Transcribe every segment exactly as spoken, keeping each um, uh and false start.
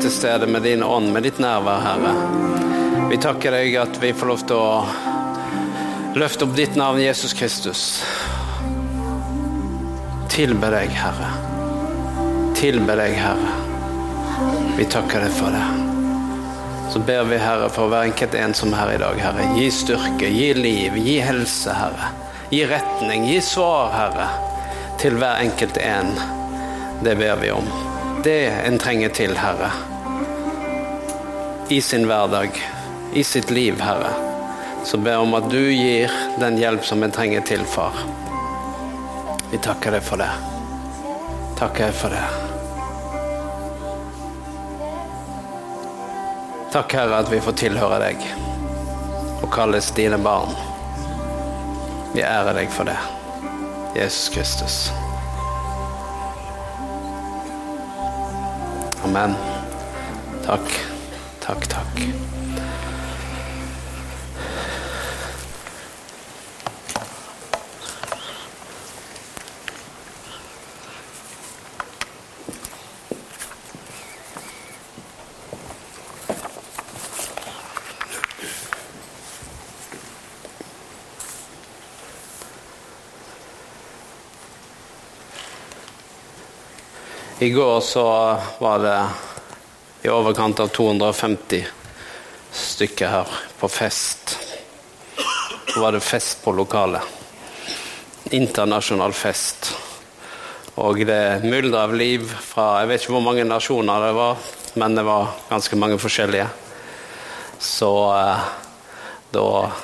til stede med din ånd, med ditt nærvær, Herre. Vi takker deg at vi får lov til å løfte opp ditt navn, Jesus Kristus. Tilbe deg, Herre. Tilbe deg, Herre. Vi takker deg for det. Så ber vi, Herre, for hver enkelt en som er her i dag, Herre. Gi styrke, gi liv, gi helse, Herre. Gi retning, gi svar, Herre, til hver enkelt en. Det ber vi om. Det en trenger til, Herre. I sin hverdag, i sitt liv, Herre. Så ber om at du gir den hjelp som en trenger til, far. Vi takker deg for det. Takker deg for det. Takk, Herre, at vi får tilhøre deg og kalles dine barn. Vi ærer deg for det. Jesus Kristus. Amen. Takk. Takk, takk. I går så var det i overkant av to hundre og femti stykker her på fest. Så var det fest på lokalet. Internasjonal fest. Og det myldret av liv fra, jeg vet ikke hvor mange nasjoner det var, men det var ganske mange forskjellige. Så eh, da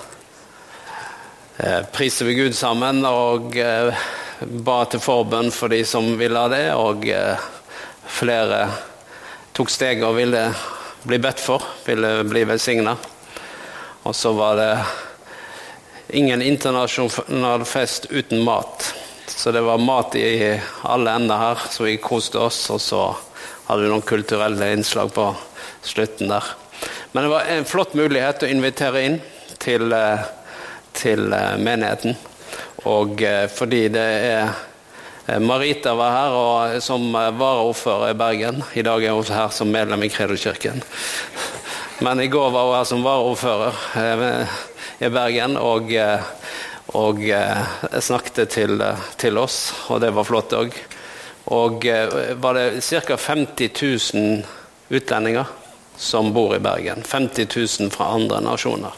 eh, priser vi Gud sammen og eh, ba til forbønn for de som ville ha det, og eh, flere tok steg og ville bli bedt for, ville bli velsignet. Og så var det ingen internasjonal fest uten mat. Så det var mat i alle ender her, så vi koste oss, og så hadde vi noen kulturelle innslag på slutten der. Men det var en flott mulighet å invitere inn til, til menigheten. Og fordi det er Marita var her og, som varaordfører i Bergen. I dag er hun her som medlem i Kredokirken. Men i går var hun her som varaordfører i Bergen og, og snakket til, til oss, og det var flott også. Og var det cirka femti tusen utlendinger som bor i Bergen. femti tusen fra andre nasjoner.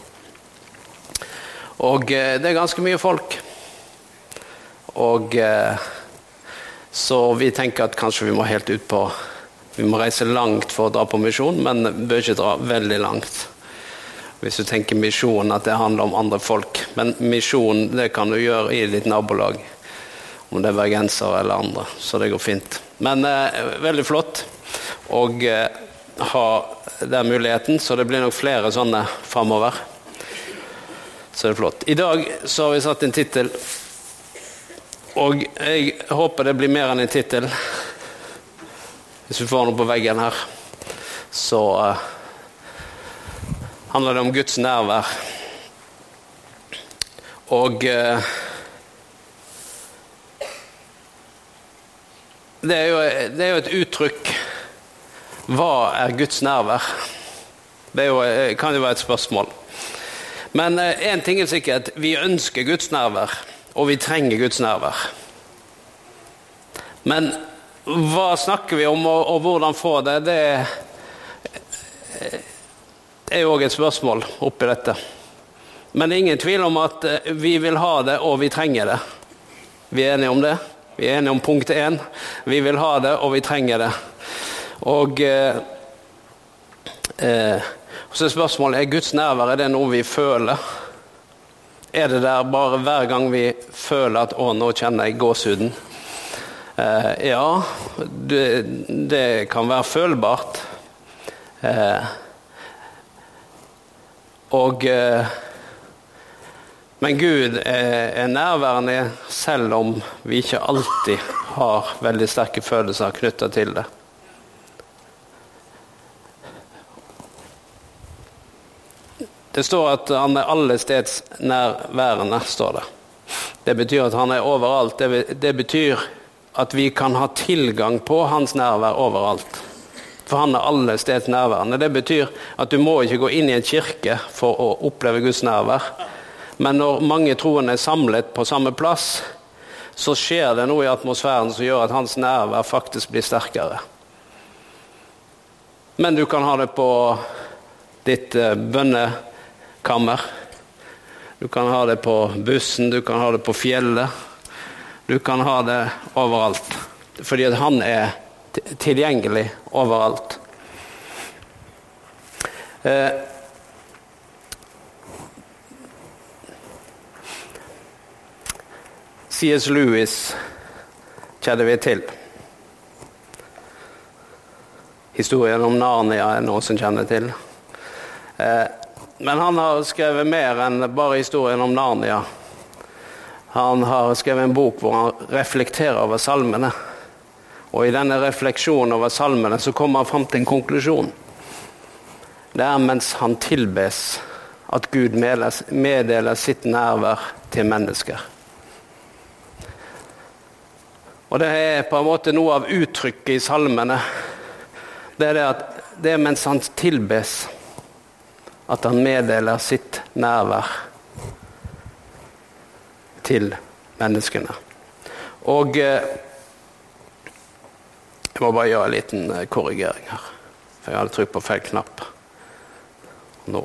Og det er ganske mye folk. Og eh, så vi tenker at kanskje vi må helt ut på, vi må reise langt for å dra på misjon, men bør ikke dra veldig langt. Hvis du tenker misjon, at det handler om andre folk. Men misjon, det kan du gjøre i ditt nabolag, om det er bergensere eller andre, så det går fint. Men eh, veldig flott, og eh, ha den muligheten, så det blir nok flere sånne fremover. Så det er flott. I dag så har vi satt en titel, og jeg håper det blir mer enn en titel. Hvis vi får noe på veggen her, så uh, handler det om Guds nærvær. Og uh, det, er jo, det er jo et uttrykk. Hva er Guds nærvær? Det er jo, kan jo være et spørsmål. Men uh, en ting er sikkert, vi ønsker Guds nærvær. Og vi trenger Guds nærvær. Men hva snakker vi om, og, og hvordan få det? Det er jo også et spørsmål oppi dette. Men det er ingen tvil om at vi vil ha det, og vi trenger det. Vi er enige om det. Vi er enige om punkt én. Vi vil ha det, og vi trenger det. Og eh, eh, så er spørsmålet, er Guds nærvær, er det noe vi føler? Er det der bare hver gang vi føler at å, nå kjenner jeg gåsehuden? Eh, ja, det, det kan være følbart. Eh, og, eh, men Gud er, er nærværende selv om vi ikke alltid har veldig sterke følelser knyttet til det. Det står at han er alle steds nærværende, står det. Det betyr at han er overalt. Det, det betyr at vi kan ha tilgang på hans nærvær overalt. For han er alle steds nærværende. Det betyr at du må ikke gå inn i en kirke for å oppleve Guds nærvær. Men når mange troende er samlet på samme plass, så skjer det noe i atmosfæren som gjør at hans nærvær faktisk blir sterkere. Men du kan ha det på ditt bønnekammer. Du kan ha det på bussen, du kan ha det på fjellet. Du kan ha det overalt. Fordi at han er tilgjengelig overalt. Eh, C S Lewis kjenner vi til. Historien om Narnia er noe som kjenner til. Eh, men han har skrevet mer enn bare historien om Narnia. Han har skrevet en bok hvor han reflekterer over salmene. Og i denne refleksjonen over salmene så kommer han frem til en konklusjon. Det er mens han tilbes at Gud meddeler sitt nærvær til mennesker. Og det er på en måte noe av uttrykket i salmene. Det er det at det er mens han tilbes at han meddeler sitt nærvær til menneskene. Og eh, jeg må bare gjøre en liten korrigering her. For jeg hadde trykt på feil knapp. Nå.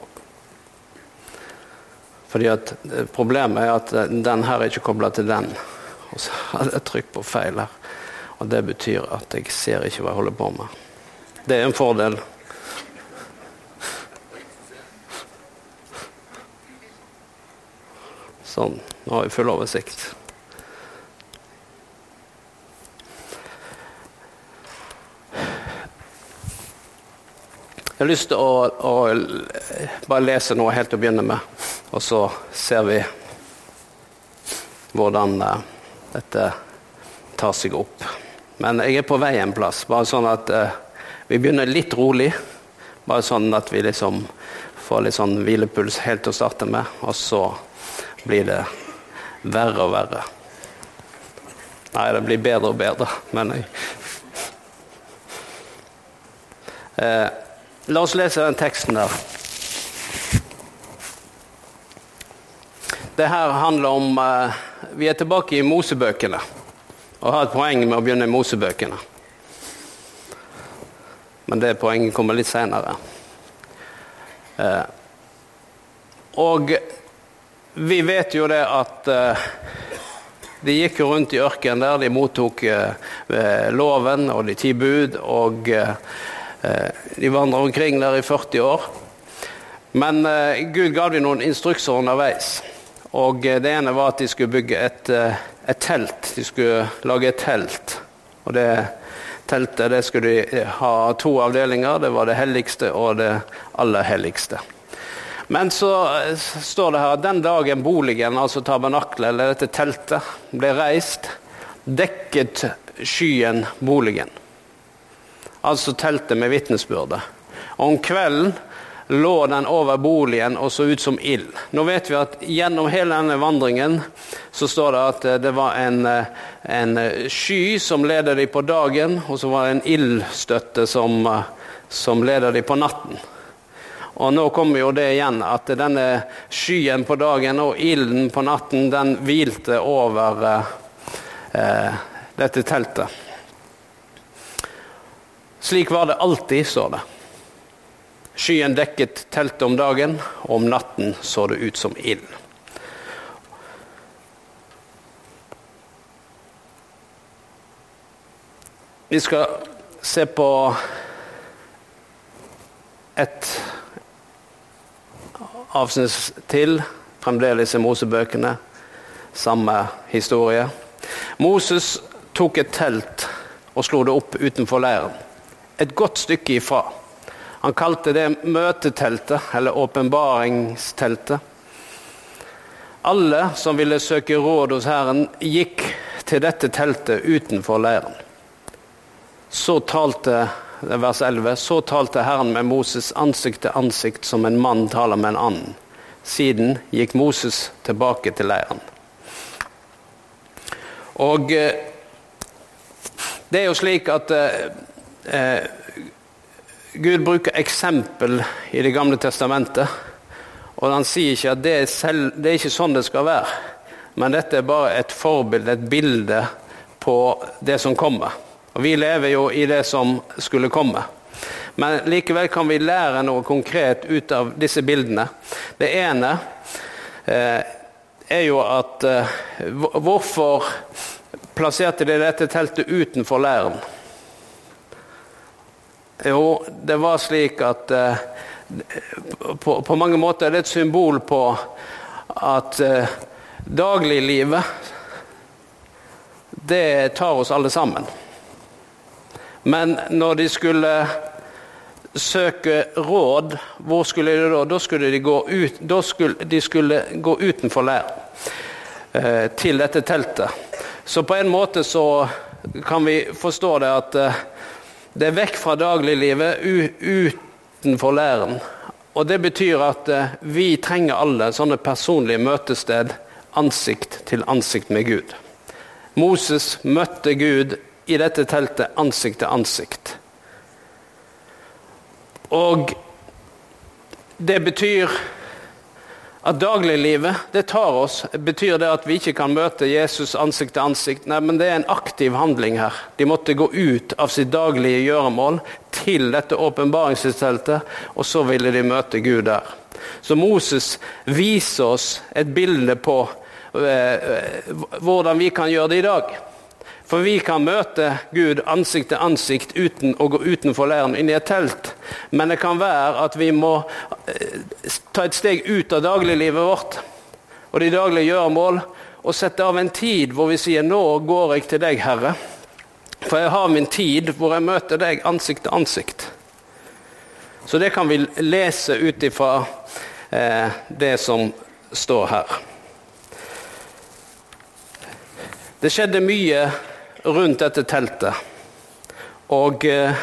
Fordi at problemet er at den her er ikke koblet til den. Og så hadde jeg trykt på feil her. Og det betyr at jeg ser ikke hva jeg holder på med. Det er en fordel. Sånn, nå har vi full oversikt. Jeg har lyst til å, å bare lese noe helt å begynne med, og så ser vi hvordan uh, dette tar seg opp. Men jeg er på vei en plass, bare sånn at uh, vi begynner litt rolig, bare sånn at vi liksom får litt sånn hvilepuls helt til å starte med, og så blir det verre og verre. Nei, det blir bedre og bedre, men jeg... Uh, La oss lese den teksten der. Det her handler om, uh, vi er tilbake i Mosebøkene, og har et poeng med å begynne i Mosebøkene. Men det poenget kommer litt senere. Uh, og vi vet jo det at uh, de gikk rundt i ørkenen der, de mottok uh, loven og de ti bud, og uh, de vandret omkring der i førti år. Men uh, Gud gav dem noen instrukser underveis. Og uh, det ene var at de skulle bygge et, uh, et telt. De skulle lage et telt. Og det teltet, det skulle de ha to avdelinger. Det var det helligste og det aller helligste. Men så uh, står det her at den dagen boligen, altså tabernaklet, eller dette teltet, ble reist, dekket skyen boligen. Altså teltet med vittnesbyrde. Og om kvelden lå den over boligen og så ut som ild. Nå vet vi at gjennom hele denne vandringen så står det at det var en, en sky som leder de på dagen, og så var det en ildstøtte som, som leder de på natten. Og nå kommer jo det igjen at denne skyen på dagen og ilden på natten, den hvilte over eh, dette teltet. Slik var det alltid, står det. Skyen dekket teltet om dagen, og om natten så det ut som ild. Vi skal se på et avsnitt til, fremdeles i Mosebøkene, samme historie. Moses tok et telt og slo det opp utenfor leiren. Et godt stykke ifra. Han kalte det møteteltet, eller åpenbaringsteltet. Alle som ville søke råd hos Herren, gikk til dette teltet utenfor leiren. Så talte, vers elleve, så talte Herren med Moses ansikt til ansikt som en mann taler med en annen. Siden gikk Moses tilbake til leiren. Og det er jo slik at Eh, Gud bruker eksempel i det gamle testamentet, og han sier ikke at det er, selv, det er ikke sånn det skal være, men dette er bare et forbilde, et bilde på det som kommer. Og vi lever jo i det som skulle komme. Men likevel kan vi lære noe konkret ut av disse bildene. Det ene eh, er jo at eh, hvorfor plasserte de dette teltet utenfor leiren? Jo, det var slik at eh, på, på mange måter er det et symbol på at eh, dagliglivet, det tar oss alle sammen. Men når de skulle søke råd, hvor skulle de da? Da skulle de gå ut, da skulle, de skulle gå utenfor leiren eh, til dette teltet. Så på en måte så kan vi forstå det at eh, det er vekk fra dagliglivet, utenfor leiren. Og det betyr at vi trenger alle sånne personlige møtested, ansikt til ansikt med Gud. Moses møtte Gud i dette teltet ansikt til ansikt. Og det betyr at dagliglivet, det tar oss, betyr det at vi ikke kan møte Jesus ansikt til ansikt. Nei, men det er en aktiv handling her. De måtte gå ut av sitt daglige gjøremål til dette åpenbaringsteltet, og så ville de møte Gud der. Så Moses viser oss et bilde på eh, hvordan vi kan gjøre det i dag. For vi kan møte Gud ansikt til ansikt uten å gå utenfor leiren inn i et telt. Men det kan være at vi må ta et steg ut av dagliglivet vårt og de daglige gjøremål og sette av en tid hvor vi sier, nå går jeg til deg, Herre. For jeg har min tid hvor jeg møter deg ansikt til ansikt. Så det kan vi lese ut ifra eh, det som står her. Det skjedde mye rundt dette teltet, og eh,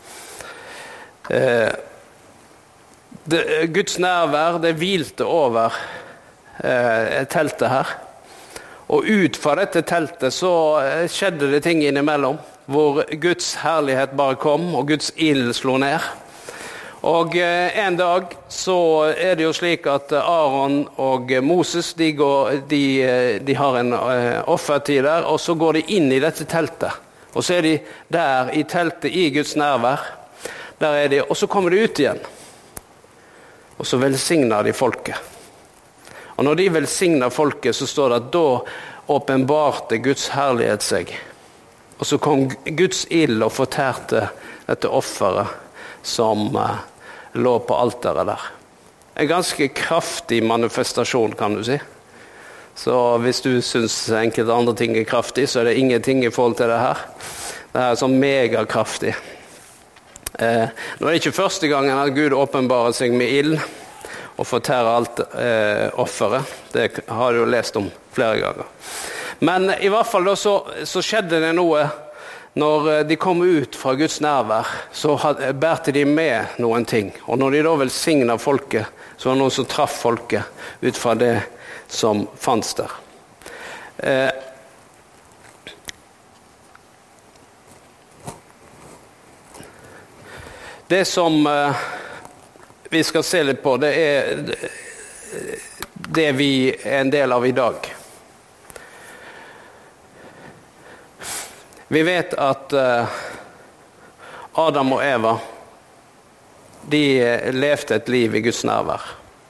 det, Guds nærvær, det hvilte over eh, teltet her. Og ut fra dette teltet så skjedde det ting innimellom, hvor Guds herlighet bare kom, og Guds ild slo ned. Og en dag så er det jo slik at Aaron og Moses, de, går, de, de har en offertid der, og så går de inn i dette teltet. Og så er de der i teltet i Guds nærvær. Der er de, og så kommer de ut igjen. Og så velsigner de folket. Og når de velsigner folket, så står det at da åpenbarte Guds herlighet seg. Og så kom Guds ild og fortærte dette offeret som uh, lå på alteret der. En ganske kraftig manifestasjon, kan du si. Så hvis du synes enkelte andre ting er kraftig, så er det ingenting i forhold til det her. Det er sånn megakraftig. Eh, nå er det ikke første gangen at Gud åpenbarer seg med ild og fortærer alt eh, offeret. Det har du jo lest om flere ganger. Men i hvert fall da så, så skjedde det noe. Når de kom ut fra Guds nærvær, så bærte de med noen ting. Og når de da velsignet folket, så var det noen som traff folket ut fra det som fanns der. Eh, det som eh, vi skal se litt på, det er det vi er en del av i dag. Vi vet at uh, Adam og Eva, de levde et liv i Guds nærvær.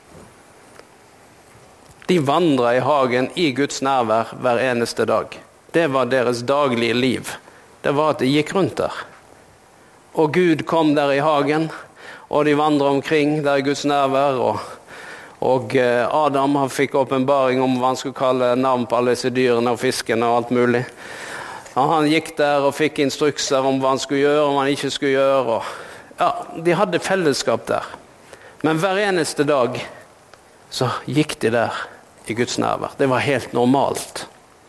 De vandret i hagen i Guds nærvær hver eneste dag. Det var deres daglige liv. Det var at de gikk rundt der. Og Gud kom der i hagen, og de vandret omkring der i Guds nærvær, og, og uh, Adam han fikk åpenbaring om hva han skulle kalle navn på alle disse dyrene og fiskene og alt mulig. Han gikk der og fikk instrukser om hva han skulle gjøre, om han ikke skulle gjøre. Og, ja, de hadde fellesskap der. Men hver eneste dag så gikk de der i Guds nærvær. Det var helt normalt.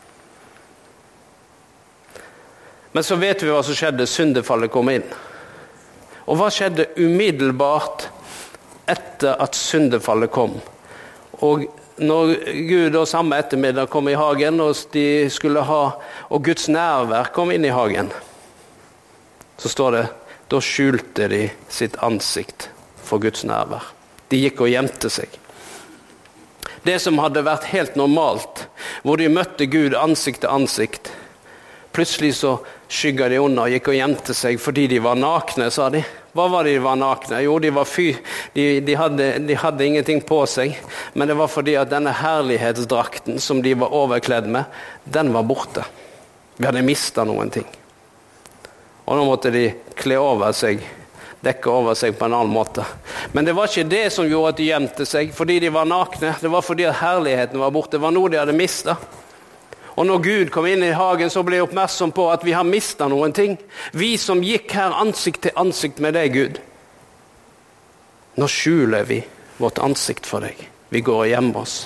Men så vet vi hva som skjedde. Syndefallet kom inn. Og hva skjedde umiddelbart etter at syndefallet kom? Og når Gud og samme ettermiddag kom i hagen, og de skulle ha, og Guds nærvær kom inn i hagen, så står det, da skjulte de sitt ansikt for Guds nærvær. De gikk og gjemte seg. Det som hadde vært helt normalt, hvor de møtte Gud ansikt til ansikt, plutselig så skygget de unna og gikk og gjemte seg fordi de var nakne, sa de. Hva var det de var nakne? Jo, de, var fy, de, de, hadde, de hadde ingenting på seg, men det var fordi at denne herlighetsdrakten som de var overkledd med, den var borte. Vi hadde mistet noen ting. Og nå måtte de kle over seg, dekke over seg på en annen måte. Men det var ikke det som gjorde at de gjemte seg, fordi de var nakne. Det var fordi at herligheten var borte. Det var noe de hadde mistet. Og når Gud kom inn i hagen, så ble jeg oppmerksom på at vi har mistet noen ting. Vi som gikk her ansikt til ansikt med deg, Gud. Nå skjuler vi vårt ansikt for deg. Vi går og gjemmer oss.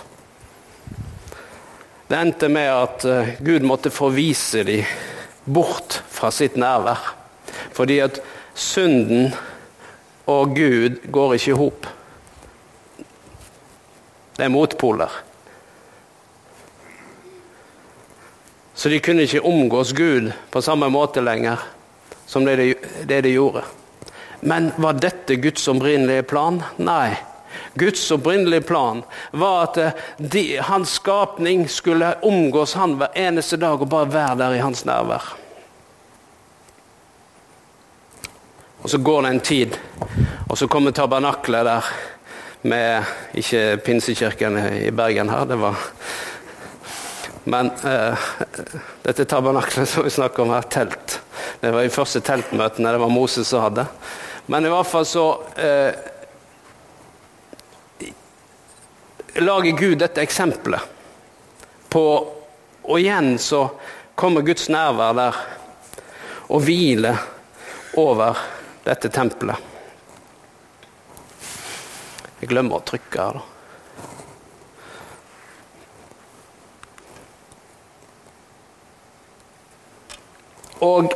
Det endte med at Gud måtte forvise dem bort fra sitt nærvær. Fordi at synden og Gud går ikke ihop. Det er motpoler. Så de kunne ikke omgås Gud på samme måte lenger som det de, det de gjorde. Men var dette Guds opprinnelige plan? Nei. Guds opprinnelige plan var at de, hans skapning skulle omgås han hver eneste dag og bare være der i hans nærvær. Og så går det en tid, og så kommer tabernaklet der med, ikke Pinsekirken i Bergen her, det var... Men eh, dette tabernaklet som vi snakker om her, telt. Det var de første teltmøtene, det var Moses som hadde. Men i hvert fall så eh, lager Gud dette eksempelet på, og igjen så kommer Guds nærvær der og hvile over dette tempelet. Jeg glemmer å trykke her da. Og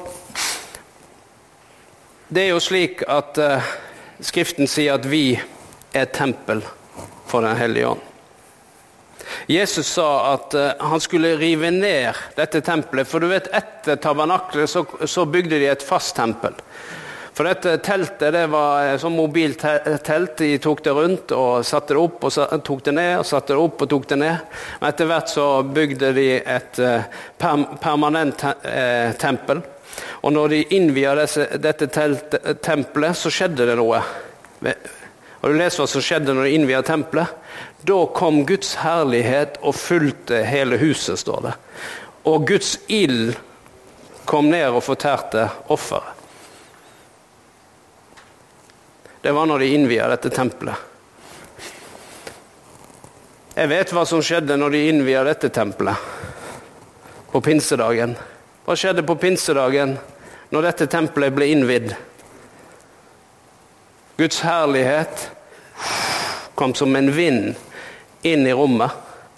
det er jo slik at uh, Skriften sier at vi er et tempel for den hellige ånd. Jesus sa at uh, han skulle rive ned dette tempelet, for du vet, etter tabernaklet så, så bygde de et fast tempel. For dette teltet, det var et sånn mobilt telt, de tok det rundt og satte det opp, og tok det ned, og satte det opp og tok det ned. Men etter hvert så bygde de et per, permanent eh, tempel. Og når de innviet disse, dette telt, tempelet, så skjedde det noe. Og du leser hva som skjedde når de innviet tempelet. Da kom Guds herlighet og fulgte hele huset, står det. Og Guds ild kom ned og fortærte offeret. Det var når de innviet dette tempelet. Jeg vet hva som skjedde når de innviet dette tempelet. På pinsedagen. Hva skjedde på pinsedagen når dette tempelet ble innvidd? Guds herlighet kom som en vind inn i rommet.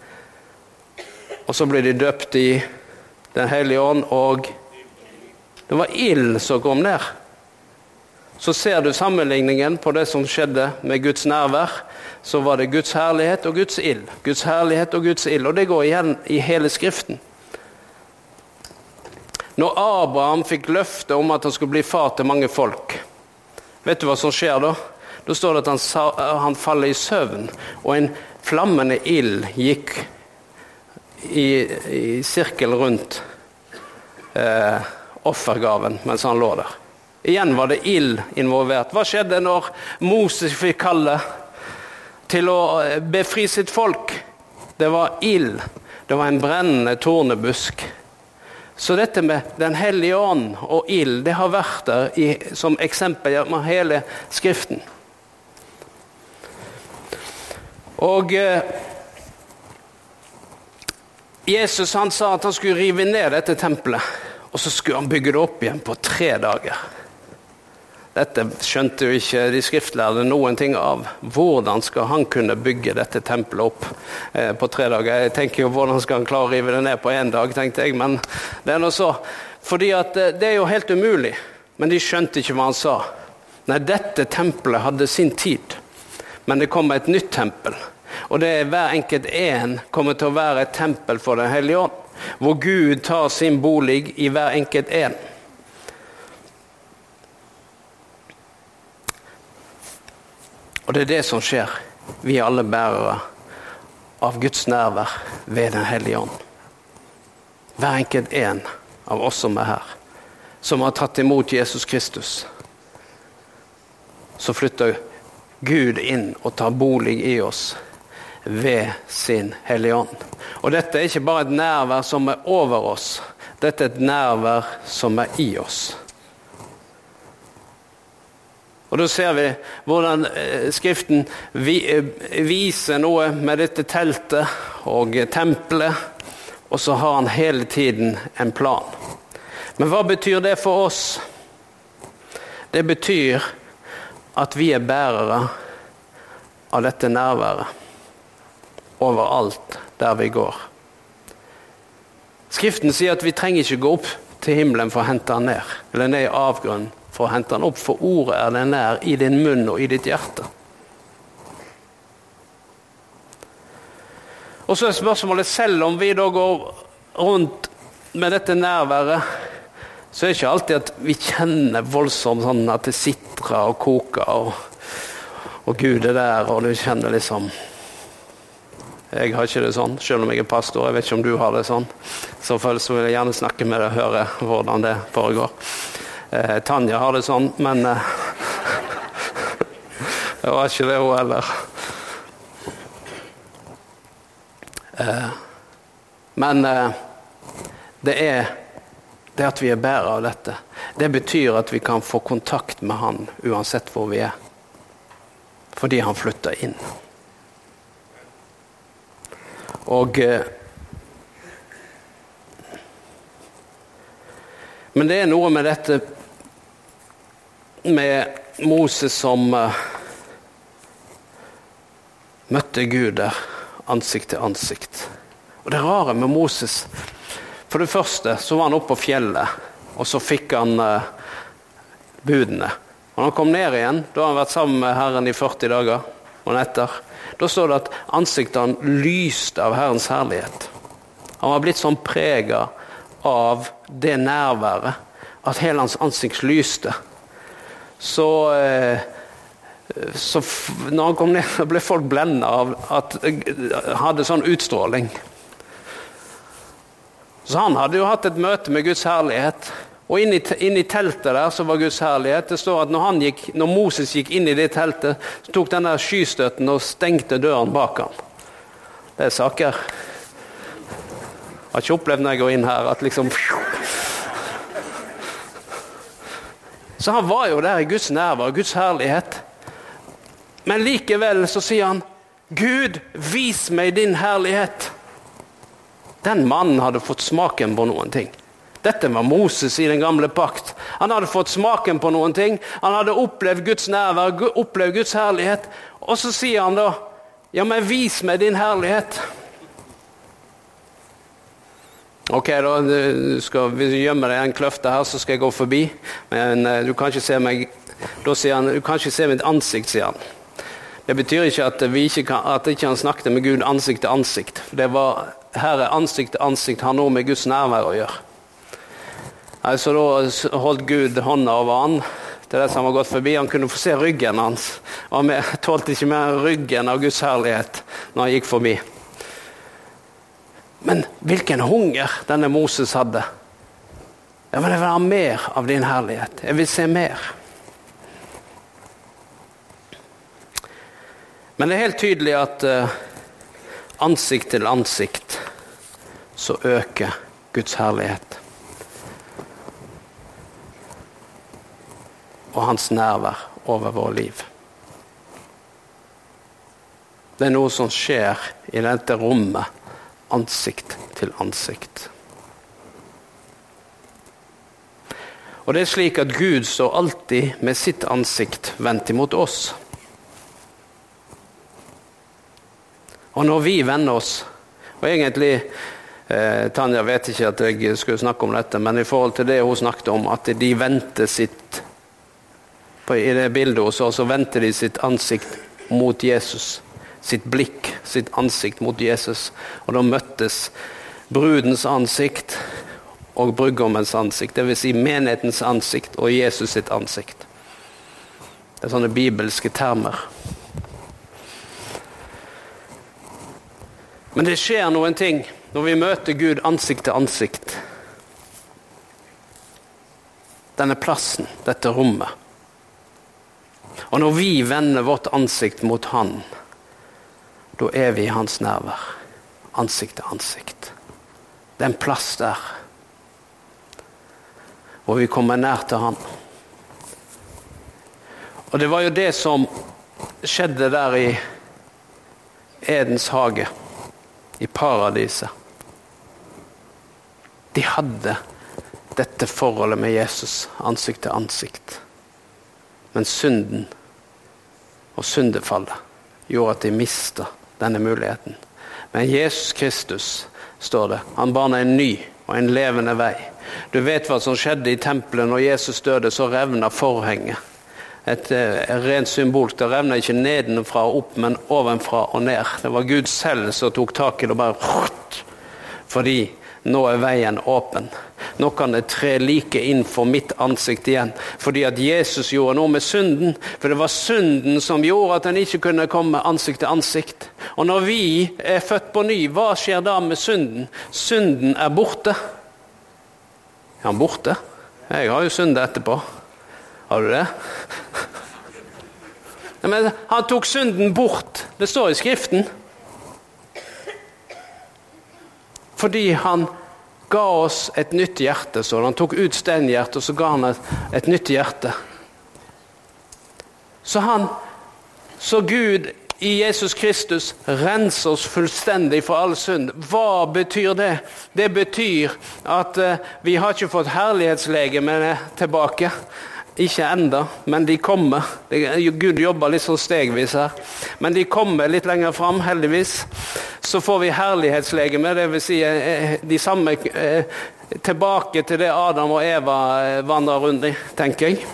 Og så ble de døpt i Den hellige ånd, og det var ild som kom ned. Så ser du sammenligningen på det som skjedde med Guds nærvær, så var det Guds herlighet og Guds ild. Guds herlighet og Guds ild, og det går igjen i hele Skriften. Når Abraham fikk løfte om at han skulle bli far til mange folk, vet du hva som skjer da? Da står det at han, han faller i søvn, og en flammende ild gikk i, i sirkel rundt eh, offergaven mens han lå der. Igjen var det ild involvert. Hva skjedde når Moses fikk kalle til å befri sitt folk? Det var ild. Det var en brennende tornebusk. Så dette med Den hellige ånd og ild, det har vært der i, som eksempel med hele Skriften. Og eh, Jesus han sa at han skulle rive ned dette tempelet, og så skulle han bygge det opp igjen på tre dager. Dette skjønte jo ikke de skriftlærde noen ting av. Hvordan skal han kunne bygge dette tempelet opp eh, på tre dager? Jeg tenker jo, hvordan skal han klare å rive det ned på en dag, tenkte jeg. Men det er noe så. Fordi at eh, det er jo helt umulig. Men de skjønte ikke hva han sa. Nei, dette tempelet hadde sin tid. Men det kommer et nytt tempel. Og det er hver enkelt en kommer til å være et tempel for Den hellige ånd. Hvor Gud tar sin bolig i hver enkelt en. Og det er det som skjer. Vi er alle bærere av Guds nærvær ved den hellige ånd. Hver enkelt en av oss som er her, som har tatt imot Jesus Kristus, så flytter Gud inn og tar bolig i oss ved sin hellige ånd. Og dette er ikke bare et nærvær som er over oss, dette er et nærvær som er i oss. Og da ser vi hvordan skriften viser noe med dette teltet og tempelet, og så har han hele tiden en plan. Men hva betyr det for oss? Det betyr at vi er bærere av dette nærværet overalt der vi går. Skriften sier at vi trenger ikke gå opp til himmelen for å hente han ned, eller ned i avgrunnen for å hente han opp, for ordet er den nær i din munn og i ditt hjerte. Og så er spørsmålet, selv om vi da går rundt med dette nærværet, så er det ikke alltid at vi kjenner voldsomt sånn at det sitrer og koker, og, og Gud er der, og du kjenner liksom, jeg har ikke det sånn, selv om jeg er pastor, jeg vet ikke om du har det sånn, så vil jeg gjerne snakke med deg og høre hvordan det foregår. Eh, Tanja har det sånn, men eh, det var ikke det hun heller. Eh, men eh, det er det at vi er bærere av dette. Det betyr at vi kan få kontakt med han uansett hvor vi er. Fordi han flytter inn. Og eh, men det er noe med dette med Moses som eh, møtte Gud der ansikt til ansikt. Og det rare med Moses, for det første så var han oppe på fjellet, og så fikk han uh, budene. Og når han kom ned igjen, da har han vært sammen med Herren i førti dager og netter. Da står det at ansiktet han lyste av Herrens herlighet. Han var blitt sånn preget av det nærværet, at hele hans ansikt lyste. Så... Uh, Så når han kom ned, så ble folk blendet av at han hadde sånn utstråling. Så han hadde jo hatt et møte med Guds herlighet. Og inn i, inn i teltet der så var Guds herlighet. Det står at når, han gikk, når Moses gikk inn i det teltet, så tok den der skystøtten og stengte døren bak han. Det er saker. Jeg har ikke opplevd når jeg går inn her at liksom... Så han var jo der i Guds nærvær, Guds herlighet. Men likevel så sier han, Gud, vis meg din herlighet. Den mannen hadde fått smaken på noen ting. Dette var Moses i den gamle pakt. Han hadde fått smaken på noen ting. Han hadde opplevd Guds nærvær, opplevd Guds herlighet. Og så sier han da, ja, men vis meg din herlighet. Ok, da skal vi gjemme deg en kløfte her, så skal jeg gå forbi. Men du kan ikke se meg, da sier han, du kan ikke se mitt ansikt, sier han. Det betyr ikke at vi ikke kan, at ikke han snakket med Gud ansikt til ansikt. Det var, her er ansikt til ansikt, har noe med Guds nærvær å gjøre. Altså da holdt Gud hånda over han, til det som var gått forbi. Han kunne få se ryggen hans. Han tålte ikke mer ryggen av Guds herlighet når han gikk forbi. Men hvilken hunger denne Moses hadde. Ja, men jeg vil ha mer av din herlighet. Jeg vil se mer. Men det er helt tydelig at uh, ansikt til ansikt så øker Guds herlighet. Og hans nærvær over vår liv. Det er noe som skjer i dette rommet, ansikt til ansikt. Og det er slik at Gud står alltid med sitt ansikt vendt imot oss. Og når vi vender oss, og egentlig, eh, Tanja vet ikke at jeg skulle snakke om dette, men i forhold til det hun snakket om, at de vendte sitt, på, i det bildet også, så vendte de sitt ansikt mot Jesus, sitt blikk, sitt ansikt mot Jesus, og da møttes brudens ansikt og brudgommens ansikt, det vil si menighetens ansikt og Jesus sitt ansikt. Det er sånne bibelske termer. Men det skjer noen ting når vi møter Gud ansikt til ansikt. Denne plassen, dette rommet. Og når vi vender vårt ansikt mot han, da er vi i hans nærvær. Ansikt til ansikt. Det er en plass der. Og vi kommer nær til han. Og det var jo det som skjedde der i Edens hage. I paradiset. De hadde dette forholdet med Jesus, ansikt til ansikt. Men synden og syndefallet gjorde at de mistet denne muligheten. Men Jesus Kristus, står det, han baner en ny og en levende vei. Du vet hva som skjedde i tempelet når Jesus døde, så revnet forhenget. Et, et rent symbol, det revnet ikke nedenfra og opp, men ovenfra og ned. Det var Gud selv som tok tak i det og bare, fordi nå er veien åpen. Nå kan det tre like inn for mitt ansikt igjen, fordi at Jesus gjorde noe med synden, for det var synden som gjorde at han ikke kunne komme ansikt til ansikt. Og når vi er født på ny, hva skjer da med synden? Synden er borte. Er han borte? Jeg har jo syndet etterpå. Har du det? Men han tok synden bort. Det står i skriften. Fordi han ga oss et nytt hjerte. Så han tok ut stenhjertet, og så ga han et, et nytt hjerte. Så han, så Gud i Jesus Kristus renser oss fullstendig for all synd. Hva betyr det? Det betyr at uh, vi har ikke fått herlighetslegeme tilbake. Ikke enda, men de kommer. Gud jobber litt sånn stegvis her. Men de kommer litt lenger frem, heldigvis. Så får vi herlighetslegeme, det vil si de samme tilbake til det Adam og Eva vandrer rundt i, tenker jeg.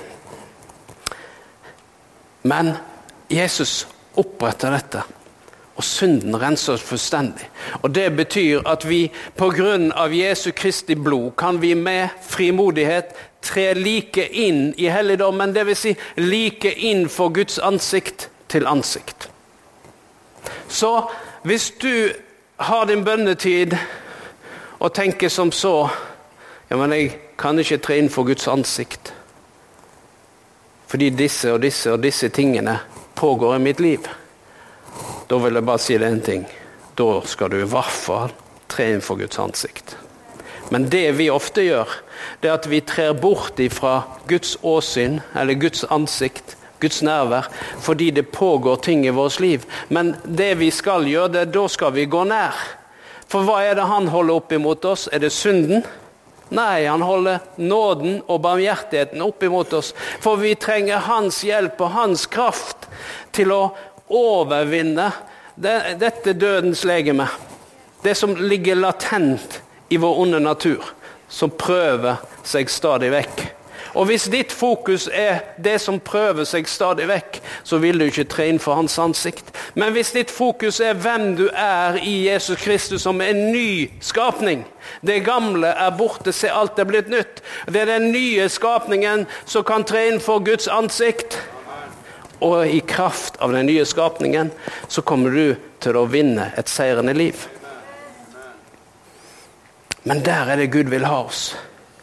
Men Jesus oppretter dette, og synden renser oss fullstendig. Og det betyr at vi på grunn av Jesu Kristi blod kan vi med frimodighet tre like inn i helligdommen, det vil si like inn for Guds ansikt til ansikt. Så hvis du har din bønnetid og tenker som så, ja, men jeg kan ikke tre inn for Guds ansikt, fordi disse og disse og disse tingene pågår i mitt liv, da vil jeg bare si det en ting. Da skal du i hvert fall tre inn for Guds ansikt. Men det vi ofte gjør, det er at vi trer bort ifra Guds åsyn, eller Guds ansikt, Guds nærvær, fordi det pågår ting i vårt liv. Men det vi skal gjøre, det, da skal vi gå nær. For hva er det han holder opp imot oss? Er det synden? Nei, han holder nåden og barmhjertigheten opp imot oss. For vi trenger hans hjelp og hans kraft til å overvinne det, dette dødens legeme. Det som ligger latent i vår onde natur, som prøver seg stadig vekk. Og hvis ditt fokus er det som prøver seg stadig vekk, så vil du ikke tre inn for hans ansikt. Men hvis ditt fokus er hvem du er i Jesus Kristus som en ny skapning, det gamle er borte, se alt er blitt nytt. Det er den nye skapningen som kan tre inn for Guds ansikt. Og i kraft av den nye skapningen, så kommer du til å vinne et seirende liv. Men der er det Gud vil ha oss.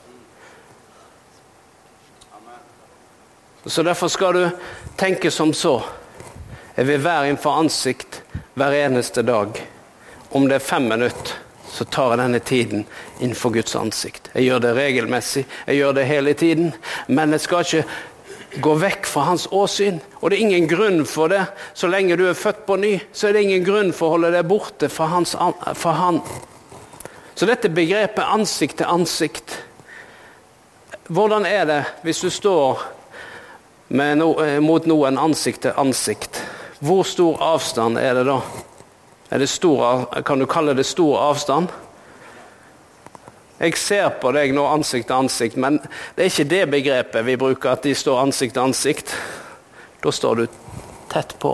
Så derfor skal du tenke som så. Jeg vil være innenfor ansikt hver eneste dag. Om det er fem minutter, så tar jeg denne tiden innenfor Guds ansikt. Jeg gjør det regelmessig, jeg gjør det hele tiden. Men jeg skal ikke gå vekk fra hans åsyn. Og det er ingen grunn for det. Så lenge du er født på ny, så er det ingen grunn for å holde deg borte fra, hans, fra han. Så dette begrepet ansikt til ansikt, hvordan er det hvis du står med no, mot noen ansikt til ansikt? Hvor stor avstand er det da? Er det stor, kan du kalle det stor avstand? Jeg ser på deg nå ansikt til ansikt, men det er ikke det begrepet vi bruker, at de står ansikt til ansikt. Da står du tett på.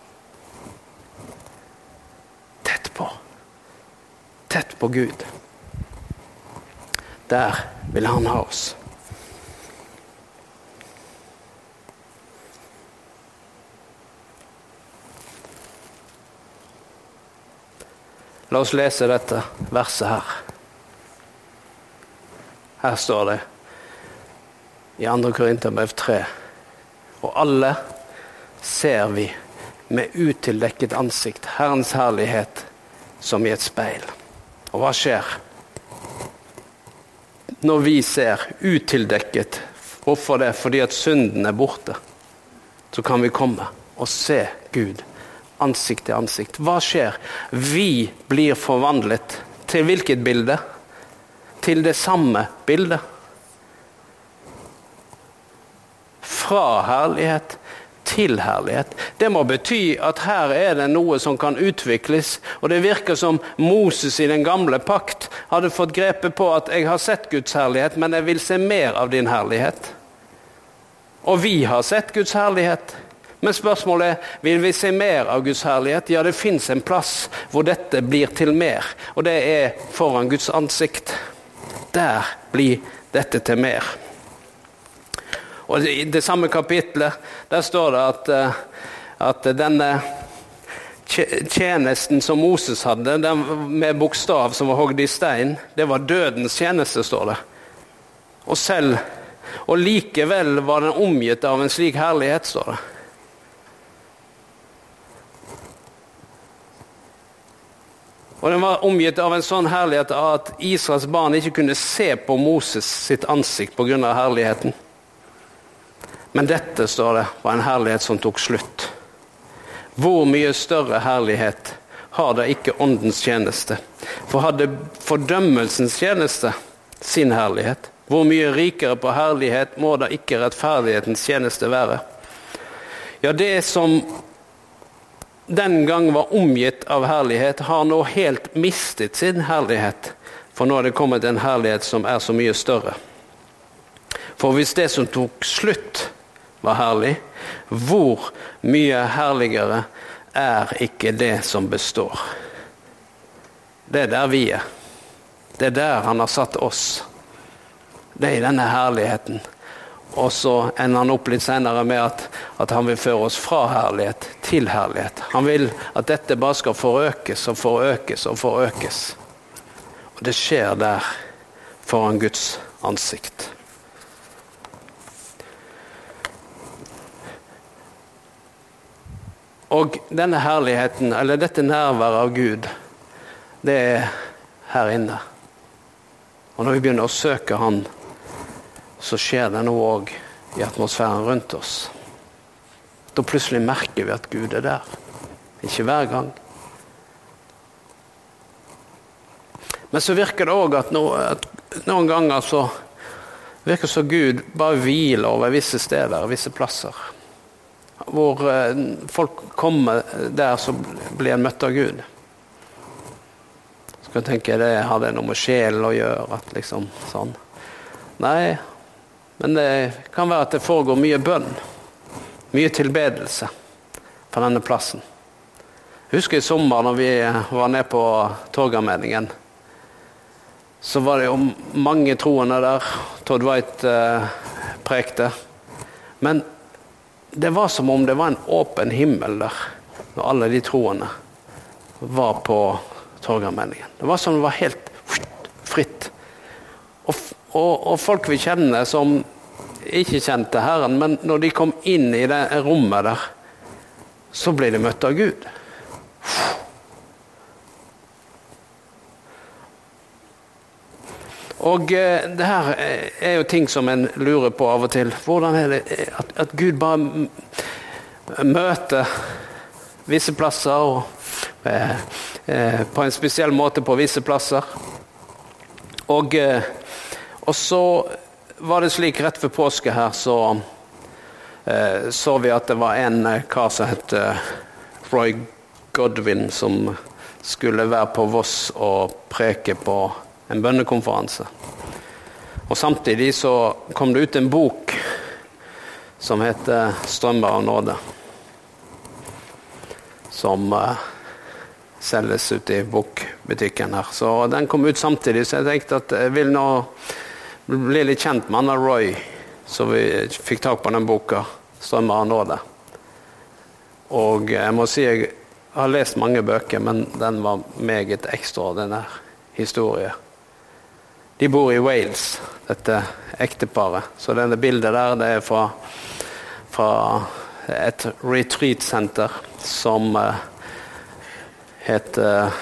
Tett på. Tett på Gud. Der vil han ha oss. La oss lese dette verset her. Her står det i andre Korinterbrev tre. Og alle ser vi med utildekket ansikt Herrens herlighet som i et speil. Og hva skjer? Når vi ser utildekket, hvorfor det? Fordi at synden er borte. Så kan vi komme og se Gud ansikt til ansikt. Hva skjer? Vi blir forvandlet til hvilket bilde? Til det samme bildet. Fra herlighet til herlighet. Det må bety at her er det noe som kan utvikles, og det virker som Moses i den gamle pakt hadde fått grepet på at jeg har sett Guds herlighet, men jeg vil se mer av din herlighet. Og vi har sett Guds herlighet. Men spørsmålet er, vil vi se mer av Guds herlighet? Ja, det finnes en plass hvor dette blir til mer, og det er foran Guds ansikt. Der blir dette til mer. Og i det samme kapitlet, der står det at, at denne tjenesten som Moses hadde, den med bokstav som var hogd i stein, det var dødens tjeneste, står det. Og selv, og likevel var den omgitt av en slik herlighet, står det. Og den var omgitt av en sånn herlighet at Israels barn ikke kunne se på Moses sitt ansikt på grunn av herligheten. Men dette, står det, var en herlighet som tok slutt. Hvor mye større herlighet har det ikke åndens tjeneste? For hadde fordømmelsens tjeneste sin herlighet? Hvor mye rikere på herlighet må det ikke rettferdighetens tjeneste være? Ja, det som den gang var omgitt av herlighet, har nå helt mistet sin herlighet. For nå er det kommet en herlighet som er så mye større. For hvis det som tok slutt var herlig, hvor mye herligere er ikke det som består? Det er der vi er. Det er der han har satt oss. Det er i denne herligheten. Og så ender han opp litt senere med at, at han vil føre oss fra herlighet til herlighet. Han vil at dette bare skal forøkes og forøkes og forøkes. Og det skjer der foran Guds ansikt. Og denne herligheten, eller dette nærværet av Gud, det er her inne. Og når vi begynner å søke han, så skjer det noe også i atmosfæren rundt oss. Da plutselig merker vi at Gud er der. Ikke hver gang. Men så virker det også at, no, at noen ganger så virker så Gud bare hviler over visse steder, visse plasser. Hvor folk kommer der, så blir en møtt av Gud. Så kan jeg tenke, det har det noe med sjelen å gjøre, at liksom sånn. Nei, men det kan være at det foregår mye bønn, mye tilbedelse på denne plassen. Jeg husker i sommer når vi var nede på Torgallmenningen, så var det jo mange troende der. Todd White eh, prekte. Men det var som om det var en åpen himmel der, når alle de troende var på Torgallmenningen. Det var som om det var helt fritt. Og, og, og folk vi kjenner som ikke kjente Herren, men når de kom inn i det rommet der, så ble de møtt av Gud. Og eh, det her er jo ting som en lurer på av og til. Hvordan er det at, at Gud bare møter visse plasser og eh, eh, på en spesiell måte på visse plasser. Og, eh, og så var det slik rett ved påske her, så eh, så vi at det var en kar som het Roy Godwin, som skulle være på Voss og preke på en bønnekonferanse. Og samtidig så kom det ut en bok som heter Strømmer av nåde, som uh, selges ut i bokbutikken her. Så den kom ut samtidig, så jeg tenkte at jeg vil nå bli litt kjent med Anna Roy, så vi fikk tak på den boka, Strømmer av nåde. Og jeg må si jeg har lest mange bøker, men den var meget ekstraordinær historie. De bor i Wales, dette ekteparet. Så denne bildet der, det er fra, fra et retreat-senter som uh, heter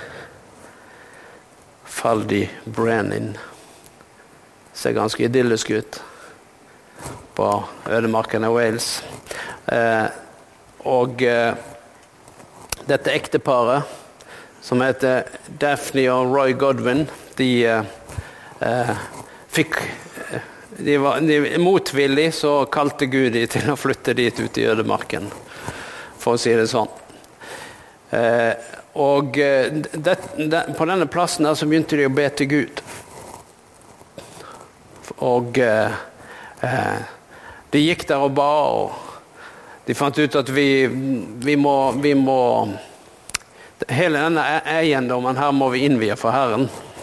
Faldi Brennin. Ser ganske idyllisk ut på ødemarken av Wales. Uh, og uh, dette ekteparet, som heter Daphne og Roy Godwin, de uh, Eh, fikk de var de, motvillig så kalte Gud de til å flytte dit ut i ødemarken, for å si det sånn. Eh, og det, det, på denne plassen der så begynte de å be til Gud. Og eh, de gikk der og ba, og de fant ut at vi, vi må, vi må hele denne eiendommen her må vi innvie for Herren.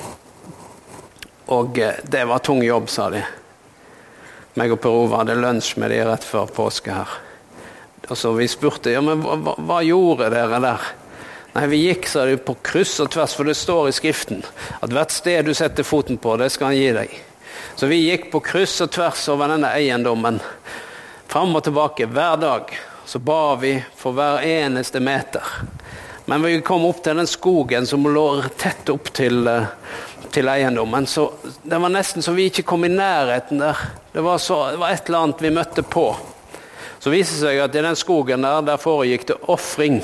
Og det var tung jobb, sa de. Meg og Per Ove hadde lunsj med de rett før påske her. Og så vi spurte, ja, men hva, hva gjorde dere der? Nei, vi gikk, sa de, på kryss og tvers, for det står i skriften at hvert sted du setter foten på, det skal han gi deg. Så vi gikk på kryss og tvers over denne eiendommen, fram og tilbake hver dag. Så ba vi for hver eneste meter. Men vi kom opp til den skogen som lå tett opp til til eiendommen, så det var nesten så vi ikke kom i nærheten der. Det var, så, det var et eller annet vi møtte på. Så viste det seg at i den skogen der, der foregikk det offring.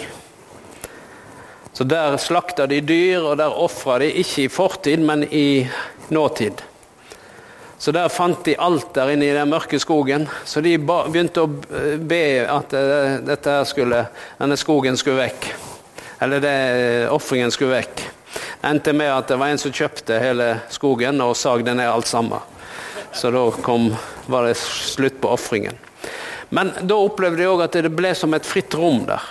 Så der slakta de dyr, og der offra de ikke i fortid, men i nåtid. Så der fant de alt der inne i den mørke skogen, så de ba, begynte å be at uh, dette skulle, denne skogen skulle vekk. Eller det, offringen skulle vekk. Endte med at det var en som kjøpte hele skogen og sagde ned alt sammen. Så da kom, var det slutt på offringen. Men da opplevde de også at det ble som et fritt rom der.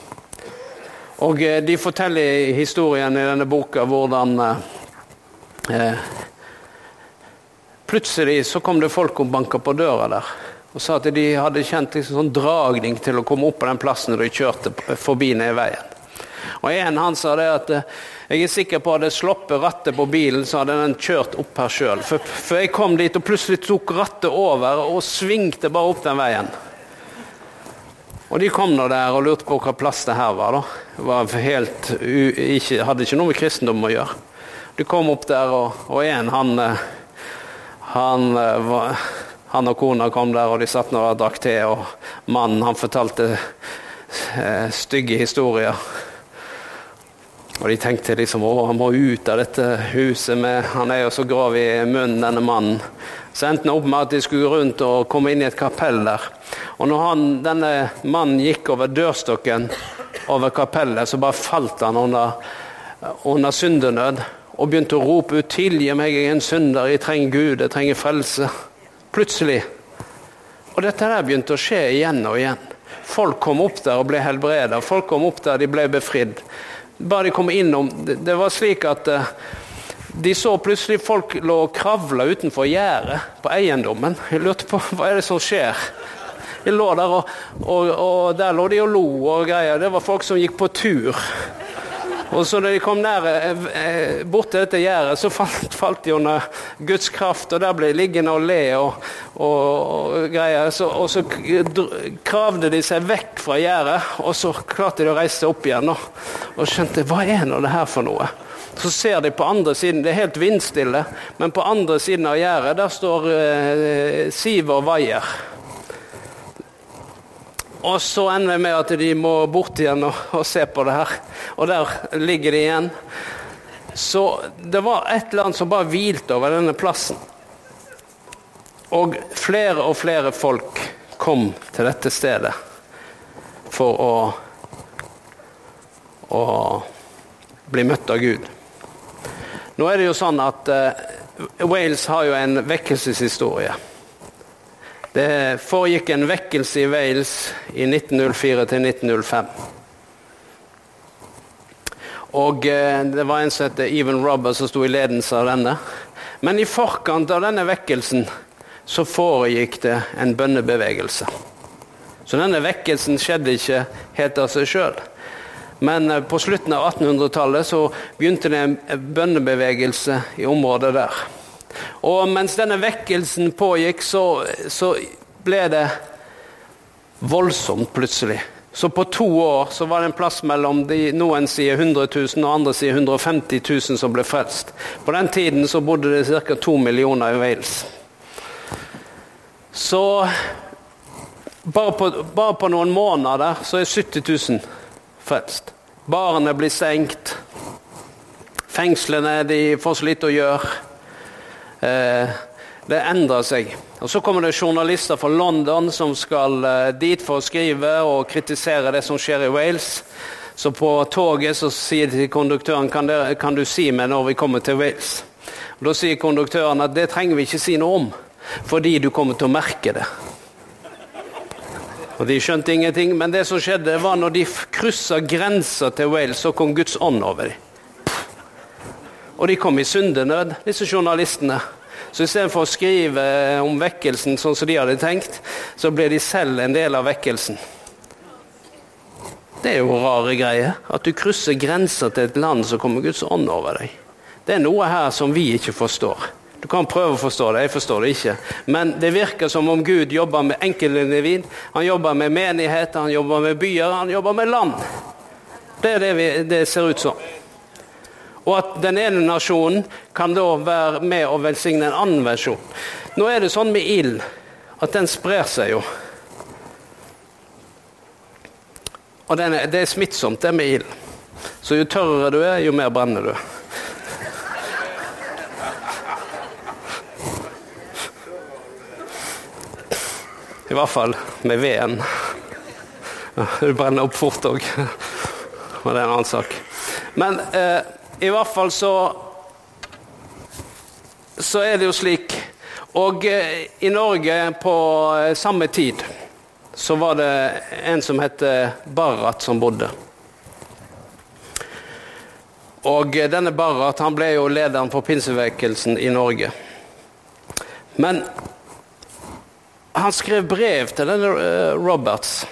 Og de forteller historien i denne boka hvordan eh, plutselig så kom det folk og banket på døra der. Og sa at de hadde kjent liksom sånn dragning til å komme opp på den plassen når de kjørte forbi ned veien. Og en han sa det at jeg er sikker på at jeg sloppet rattet på bilen, så hadde den kjørt opp her selv. For, for jeg kom dit og plutselig tok rattet over og svingte bare opp den veien. Og de kom nå der og lurte på hva plass det her var da. Det var helt, ikke, hadde ikke noe med kristendom å gjøre. De kom opp der, og, og en han, han, var, han og kona kom der, og de satt nå og drakk te, og mannen han fortalte eh, stygge historier. Og de tenkte liksom, å, han må ut av dette huset med, han er jo så grov i munnen, denne mannen. Så endte han opp med at de skulle rundt og komme inn i et kapell der. Og når han, denne mannen gikk over dørstokken over kapellet, så bare falt han under, under syndernød, og begynte å rope ut, tilgi meg, jeg er en synder, jeg trenger Gud, jeg trenger frelse. Plutselig. Og dette der begynte å skje igjen og igjen. Folk kom opp der og ble helbredet, folk kom opp der og de ble befridd. Bare de kom innom, det, det var slik at uh, de så plutselig folk lå og kravla utenfor gjerdet på eiendommen. Jeg lurte på, hva er det som skjer? De lå der, og, og, og der lå de og lo og greier. Det var folk som gikk på tur. Og så når de kom nær, eh, bort til dette gjerdet, så falt, falt de under Guds kraft, og der ble de liggende og le og, og, og greier. Så, og så kravde de seg vekk fra gjerdet, og så klarte de å reise seg opp igjen, og, og skjønte, hva er nå det her for noe? Så ser de på andre siden, det er helt vindstille, men på andre siden av gjerdet, der står eh, Siv og Veier. Og så ender det med at de må bort igjen og, og se på det her. Og der ligger de igjen. Så det var et eller annet som bare hvilte over denne plassen. Og flere og flere folk kom til dette stedet for å, å bli møtt av Gud. Nå er det jo sånn at uh, Wales har jo en vekkelseshistorie. Det foregikk en vekkelse i Wales i nitten null fire til nitten null fem. Og eh, det var en som heter Evan Roberts som stod i ledelse av denne. Men i forkant av denne vekkelsen så foregikk det en bønnebevegelse. Så denne vekkelsen skjedde ikke helt av seg selv. Men på slutten av attenhundretallet så begynte det en bønnebevegelse i området der. Og mens denne vekkelsen pågikk, så, så ble det voldsomt plutselig. Så på to år så var det en plass mellom de, noen sier hundre tusen og andre sier hundre og femti tusen som ble frelst. På den tiden så bodde det cirka to millioner i Wales. Så bare på, bare på noen måneder så er sytti tusen frelst. Barene blir senkt. Fengslene, de får så litt å gjøre. Eh, det endrer seg. Og så kommer det journalister fra London som skal eh, dit for å skrive og kritisere det som skjer i Wales. Så på toget så sier de til konduktøren, kan, det, kan du si meg når vi kommer til Wales? Og da sier konduktøren at det trenger vi ikke si noe om, fordi du kommer til å merke det. Og de skjønte ingenting, men det som skjedde var når de krysset grenser til Wales, så kom Guds ånd over dem. Og de kom i syndenød, disse journalistene. Så i stedet for å skrive om vekkelsen sånn som de hadde tenkt, så ble de selv en del av vekkelsen. Det er jo rare greier, at du krysser grenser til et land, så kommer Guds ånd over deg. Det er noe her som vi ikke forstår. Du kan prøve å forstå det, jeg forstår det ikke. Men det virker som om Gud jobber med enkeltindivid, han jobber med menigheter, han jobber med byer, han jobber med land. Det er det vi, det ser ut som. Og at den ene nasjonen kan da være med å velsigne en annen versjon. Nå er det sånn med ild, at den sprer seg jo. Og den er, det er smittsomt, det med ild. Så jo tørrere du er, jo mer brenner du. I hvert fall med veden. Du brenner opp fort også. Og det er en annen sak. Men eh, i hvert fall så så er det jo slik. Og eh, i Norge på eh, samme tid så var det en som heter Barrat som bodde. Og eh, denne Barrat, han ble jo lederen for pinsevekkelsen i Norge. Men han skrev brev til denne uh, Roberts.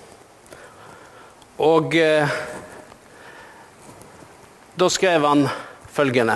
Og uh, da skrev han følgende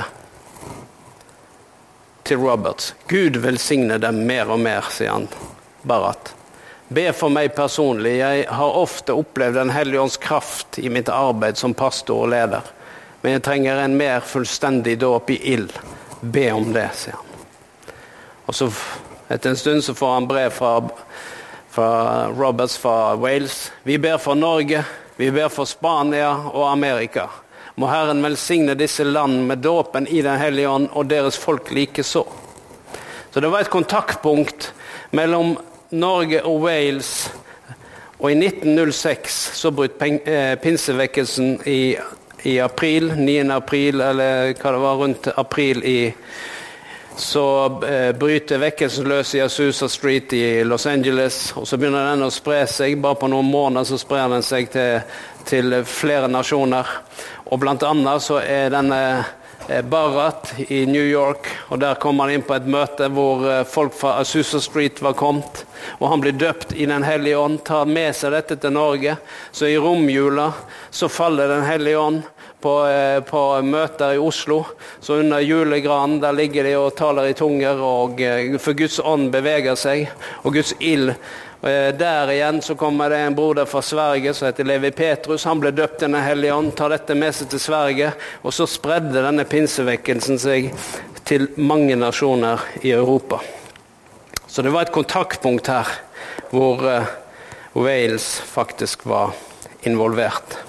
til Roberts. Gud velsigne dem mer og mer, sier han, Barrat. Be for meg personlig. Jeg har ofte opplevd den hellige ånds kraft i mitt arbeid som pastor og leder. Men jeg trenger en mer fullstendig dåp i ild. Be om det, sier han. Og så etter en stund så får han brev fra, fra Roberts fra Wales. Vi ber for Norge, vi ber for Spania og Amerika. Må Herren velsigne disse land med dåpen i den hellige ånd og deres folk like så. Så det var et kontaktpunkt mellom Norge og Wales. Og i nitten null seks så brøt pinsevekkelsen i, i april, niende april, eller hva det var rundt april i så eh, bryter vekkelsen løs i Azusa Street i Los Angeles, og så begynner den å spre seg. Bare på noen måneder så sprer den seg til, til flere nasjoner. Og blant annet så er denne eh, Barrat i New York, og der kom han inn på et møte hvor eh, folk fra Azusa Street var kommet, og han blir døpt i den hellige ånd, tar med seg dette til Norge. Så i romjula så faller den hellige ånd På, eh, på møter i Oslo, så under julegranen der ligger de og taler i tunger, og eh, for Guds ånd beveger seg, og Guds ild. Eh, der igjen så kommer det en broder fra Sverige som heter Levi Petrus, han ble døpt i den hellige ånd, tar dette med seg til Sverige, og så spredde denne pinsevekkelsen seg til mange nasjoner i Europa. Så det var et kontaktpunkt her, hvor eh, Wales faktisk var involvert.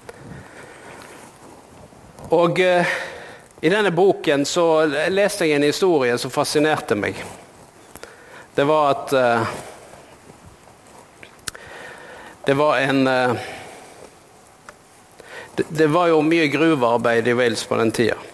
Og eh, i denne boken så leste jeg en historie som fascinerte meg. Det var at eh, det var en eh, det, det var jo mye gruvearbeid i Wales på den tida.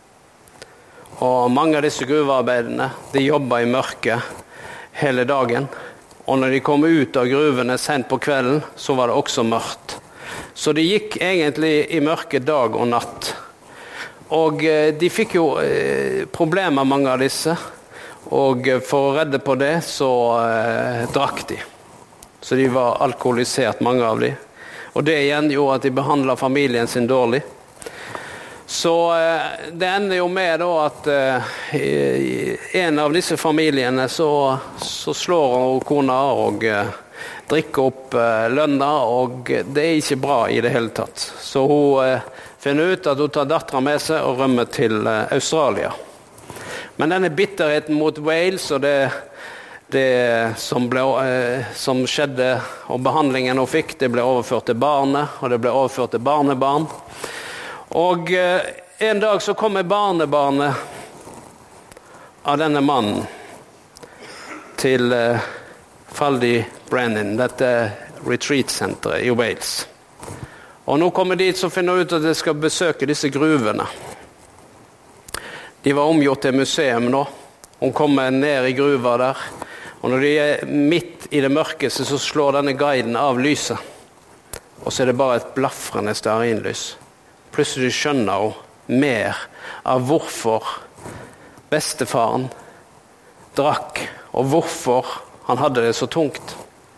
Og mange av disse gruvearbeidene, de jobbet i mørket hele dagen. Og når de kom ut av gruvene sent på kvelden, så var det også mørkt. Så de gikk egentlig i mørket dag og natt. Og de fikk jo eh, problemer, mange av disse, og for å redde på det så eh, drakk de. Så de var alkoholisert, mange av de. Og det igjen gjorde at de behandlet familien sin dårlig. Så eh, det ender jo med da at eh, i en av disse familiene så, så slår hun kona og eh, drikker opp eh, lønna, og det er ikke bra i det hele tatt. Så hun eh, finner ut at hun tar datteren med seg og rømmer til eh, Australia. Men denne bitterheten mot Wales og det Det som, ble, eh, som skjedde, og behandlingen hun fikk, det ble overført til barnet, og det ble overført til barnebarn. Og eh, en dag så kommer barnebarnet av denne mannen til eh, Faldy Brennan, dette retreat-senteret i Wales. Og nå kommer de så finner ut at de skal besøke disse gruvene. De var omgjort til museum nå. Hun kommer ned i gruva der. Og når de er midt i det mørkeste, så slår denne guiden av lyset. Og så er det bare et blaffrende stearinlys. Plutselig skjønner hun mer av hvorfor bestefaren drakk, og hvorfor han hadde det så tungt.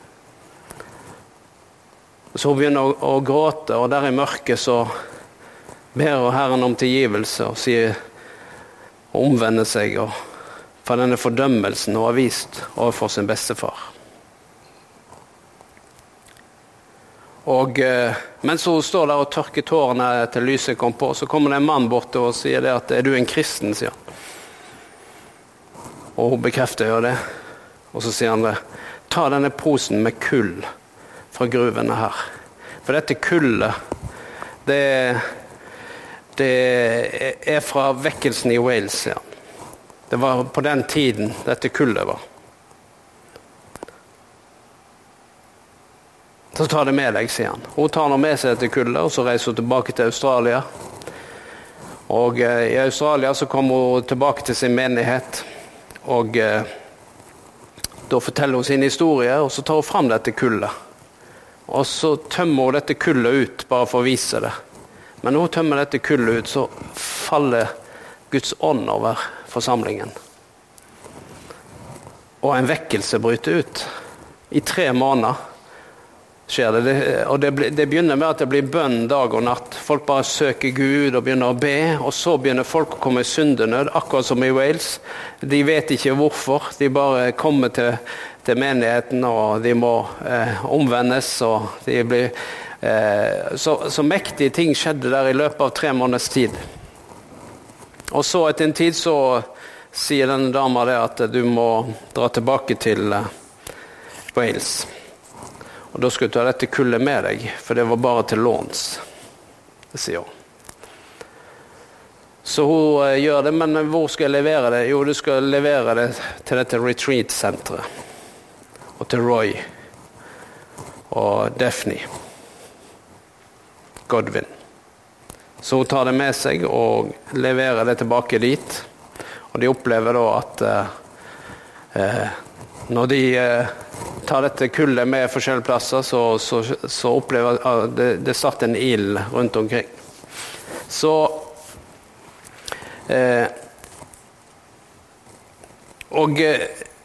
Så hun begynner å, å gråte, og der i mørket så ber hun Herren om tilgivelse, og sier å omvende seg, og for denne fordømmelsen hun har vist overfor sin bestefar. Og eh, mens hun står der og tørker tårene til lyset kom på, så kommer det en mann bort og sier det at «Er du en kristen?» sier han. Og hun bekrefter jo det. Og så sier han det. «Ta denne posen med kull fra gruvene her. For dette kullet, det, det er fra vekkelsen i Wales», sier han. Det var på den tiden dette kullet var. Så tar det med deg, sier han. Hun tar nå med seg dette kullet, og så reiser hun tilbake til Australia. Og eh, i Australia så kommer hun tilbake til sin menighet, og eh, da forteller hun sin historie, og så tar hun fram dette kullet. Og så tømmer hun dette kullet ut, bare for å vise det. Men når hun tømmer dette kullet ut, så faller Guds ånd over forsamlingen. Og en vekkelse bryter ut. I tre måneder skjer det. det og det, det begynner med at det blir bønn dag og natt. Folk bare søker Gud og begynner å be, og så begynner folk å komme i syndenød, akkurat som i Wales. De vet ikke hvorfor. De bare kommer til, til menigheten, og de må eh, omvendes, og de blir... Eh, så, så mektige ting skjedde der i løpet av tre måneders tid. Og så etter en tid så sier denne dama det at du må dra tilbake til Wales. Og da skal du ta dette kullet med deg, for det var bare til låns. Det sier hun. Så hun gjør det, men hvor skal jeg levere det? Jo, du skal levere det til dette retreat-senteret. Og til Roy. Og Daphne. Godwin. Så hun tar det med seg og leverer det tilbake dit. Og de opplever da at eh, når de eh, tar dette kullet med forskjellige plasser, så, så, så opplever uh, det, det satt en ild rundt omkring. Så eh, og eh,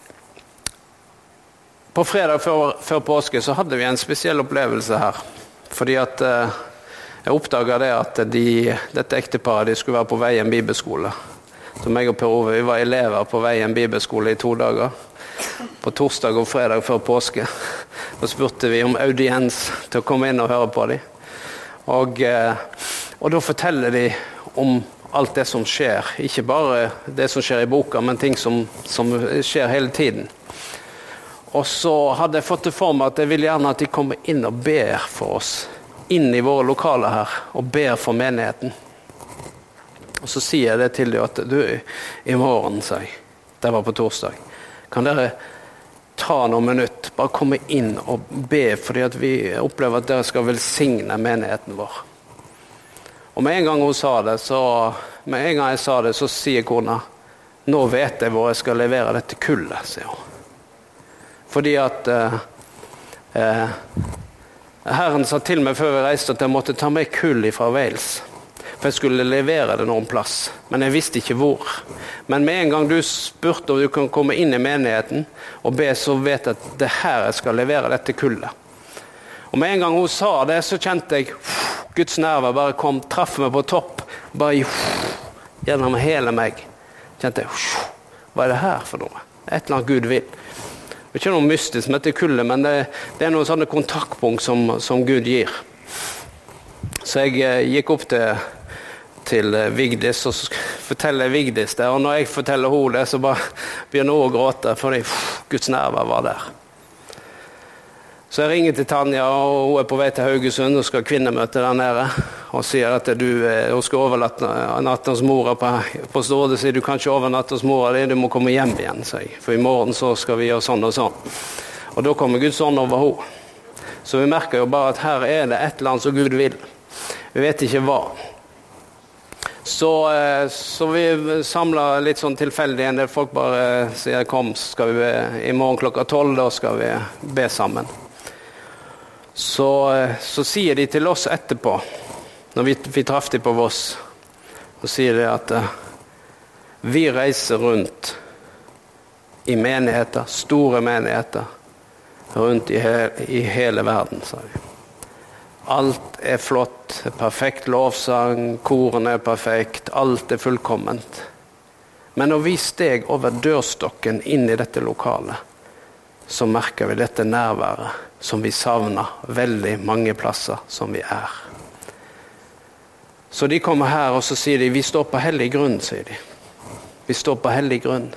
på fredag før, før påske så hadde vi en spesiell opplevelse her. Fordi at eh, jeg oppdaget det at de, dette ekteparet de skulle være på vei i en bibelskole. Så meg og Per Ove, vi var elever på vei i en bibelskole i to dager. På torsdag og fredag før påske. Da spurte vi om audiens til å komme inn og høre på dem. Og, og da forteller de om alt det som skjer. Ikke bare det som skjer i boka, men ting som, som skjer hele tiden. Og så hadde jeg fått det for meg at jeg vil gjerne at de kommer inn og ber for oss. Inn i våre lokaler her og ber for menigheten. Og så sier jeg det til dem at du, i morgen, sa jeg, det var på torsdag, kan dere ta noen minutter, bare komme inn og be, fordi at vi opplever at dere skal velsigne menigheten vår. Og med en gang hun sa det, så, med en gang jeg sa det, så sier kona, nå vet jeg hvor jeg skal levere dette kullet, sier hun. Fordi at eh, eh, Herren sa til meg før vi reiste at jeg måtte ta med kull fra Wales. For jeg skulle levere det noen plass. Men jeg visste ikke hvor. Men med en gang du spurte om du kan komme inn i menigheten og be, så vet jeg at det er her jeg skal levere dette kullet. Og med en gang hun sa det, så kjente jeg Guds nerver bare kom, traff meg på topp, bare gjennom hele meg. Kjente jeg, hva er det her for noe? Et eller annet Gud vil. Det er ikke noe mystisk som heter kulde, men det, det er noen sånne kontaktpunkt som, som Gud gir. Så jeg eh, gikk opp til, til Vigdis, og så forteller jeg Vigdis det, og når jeg forteller henne det, så bare begynner hun å gråte, fordi pff, Guds nerver var der. Så jeg ringer til Tanja, og hun er på vei til Haugesund og skal kvinnemøte der nede, og sier at du, hun skal overnatte hos mora på, på Storde, sier du kan ikke overnatte hos mora di, du må komme hjem igjen, sier jeg. For i morgen så skal vi gjøre sånn og sånn. Og da kommer Guds ånd over henne. Så vi merker jo bare at her er det et eller annet som Gud vil. Vi vet ikke hva. Så, så vi samler litt sånn tilfeldig, en del folk bare sier kom, skal vi be, i morgen klokka tolv, da skal vi be sammen. Så, så sier de til oss etterpå, når vi, vi traff de på Voss, så sier de at uh, vi reiser rundt i menigheter, store menigheter, rundt i, he, i hele verden, sa de. Alt er flott, perfekt lovsang, koren er perfekt, alt er fullkomment. Men når vi steg over dørstokken inn i dette lokalet, så merker vi dette nærværet som vi savner veldig mange plasser som vi er. Så de kommer her og så sier de, vi står på hellig grunn, sier de. Vi står på hellig grunn.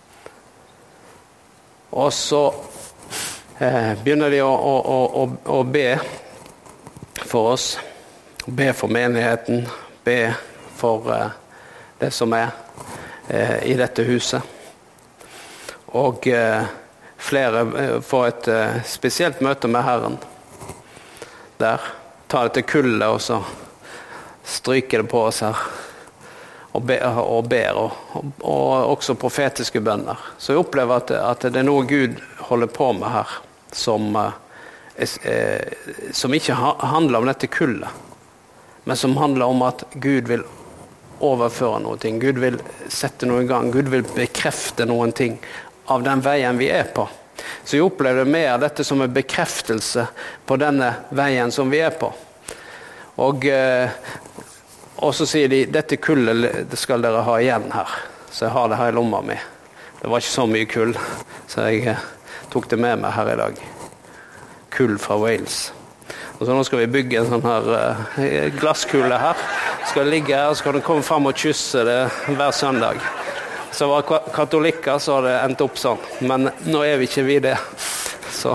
Og så eh, begynner de å, å, å, å be for oss, be for menigheten, be for eh, det som er eh, i dette huset. Og eh, flere får et uh, spesielt møte med Herren. Der tar det til kullet, og så stryker det på oss her. Og ber, og, ber og, og, og også profetiske bønner. Så jeg opplever at, at det er noe Gud holder på med her, som, uh, er, uh, som ikke ha, handler om dette kullet, men som handler om at Gud vil overføre noe ting. Gud vil sette noe i gang. Gud vil bekrefte noen ting av den veien vi er på. Så jeg opplever mer dette som en bekreftelse på denne veien som vi er på. Og, eh, og så sier de, dette kullet det skal dere ha igjen her. Så jeg har det her i lomma mi. Det var ikke så mye kull, så jeg eh, tok det med meg her i dag. Kull fra Wales. Og så nå skal vi bygge en sånn her eh, glasskule her. Skal ligge her, så skal den komme frem og kysse det hver søndag. Så var katolikker, så har det endt opp sånn. Men nå er vi ikke vi det. Så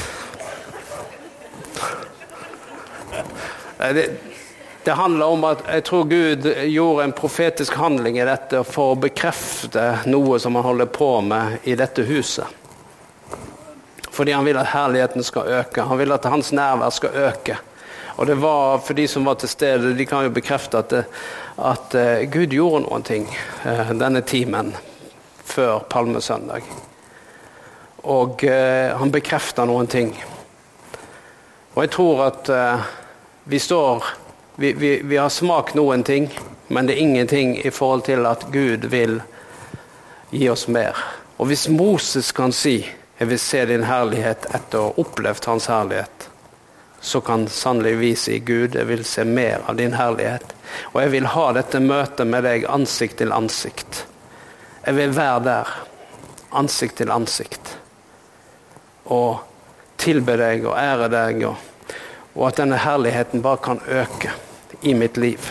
det, det handler om at jeg tror Gud gjorde en profetisk handling i dette for å bekrefte noe som han holder på med i dette huset. Fordi han vil at herligheten skal øke. Han vil at hans nærvær skal øke. Og det var, for de som var til stede, de kan jo bekrefte at, det, at uh, Gud gjorde noen ting uh, denne timen før Palmesøndag. Og uh, han bekrefter noen ting. Og jeg tror at uh, vi står, vi, vi, vi har smakt noen ting, men det er ingenting i forhold til at Gud vil gi oss mer. Og hvis Moses kan si, jeg vil se din herlighet etter å ha opplevd hans herlighet, så kan sannelig vi si, Gud, jeg vil se mer av din herlighet. Og jeg vil ha dette møtet med deg ansikt til ansikt. Jeg vil være der, ansikt til ansikt. Og tilbe deg og ære deg, og, og at denne herligheten bare kan øke i mitt liv.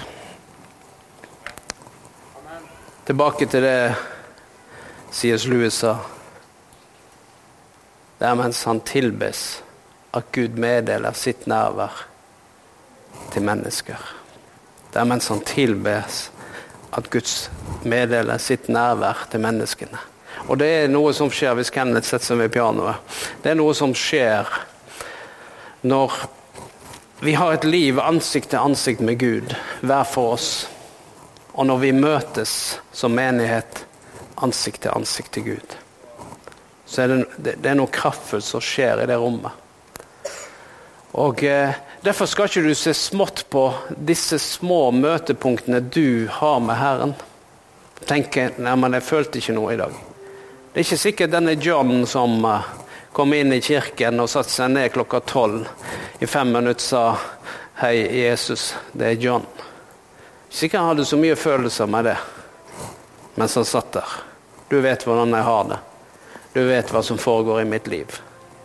Amen. Tilbake til det C S Lewis sa. Det er mens han tilbes at Gud meddeler sitt nærvær til mennesker. Det er mens han tilbes at Guds meddeler sitt nærvær til menneskene. Og det er noe som skjer hvis Kenneth setter seg ved pianoet. Det er noe som skjer når vi har et liv ansikt til ansikt med Gud, hver for oss. Og når vi møtes som menighet ansikt til ansikt til Gud. Så er det, det er noe kraftfullt som skjer i det rommet. Og eh, derfor skal ikke du se smått på disse små møtepunktene du har med Herren. Tenke, nei, men jeg følte ikke noe i dag. Det er ikke sikkert denne John som uh, kom inn i kirken og satte seg ned klokka tolv. I fem minutter sa, hei Jesus, det er John. Sikkert han hadde så mye følelser med det, mens han satt der. Du vet hvordan jeg har det. Du vet hva som foregår i mitt liv.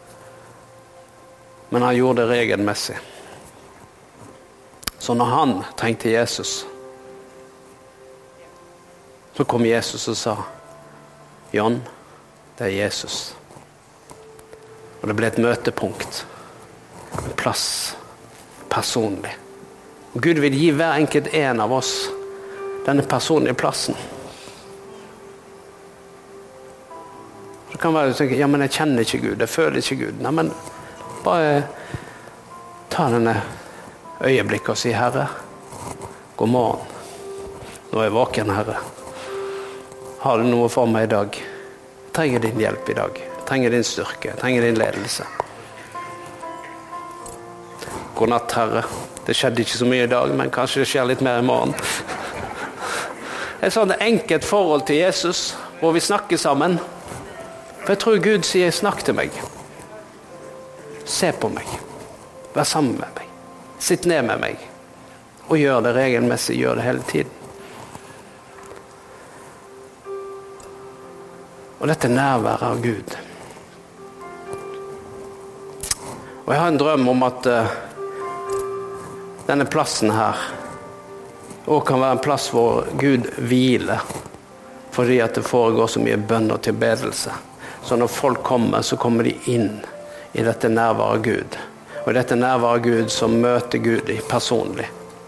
Men han gjorde det regelmessig. Så når han trengte Jesus, så kom Jesus og sa, John, det er Jesus. Og det ble et møtepunkt. En plass. Personlig. Og Gud vil gi hver enkelt en av oss denne personlige plassen. Så kan være du tenker, ja, men jeg kjenner ikke Gud, jeg føler ikke Gud. Nei, men bare ta denne øyeblikket og si, Herre, god morgen. Nå er jeg vaken, Herre. Har du noe for meg i dag? Jeg trenger din hjelp i dag. Jeg trenger din styrke. Jeg trenger din ledelse. God natt, Herre. Det skjedde ikke så mye i dag, men kanskje det skjer litt mer i morgen. Et sånt enkelt forhold til Jesus, hvor vi snakker sammen. For jeg tror Gud sier, snakk til meg. Se på meg. Vær sammen med meg. Sitt ned med meg. Og gjør det regelmessig, gjør det hele tiden. Og dette er nærværet av Gud. Og jeg har en drøm om at uh, denne plassen her også kan være en plass hvor Gud hviler, fordi at det foregår så mye bønn og tilbedelse. Så når folk kommer, så kommer de inn i dette nærværet av Gud. Og dette nærværet av Gud som møter Gud i personlig.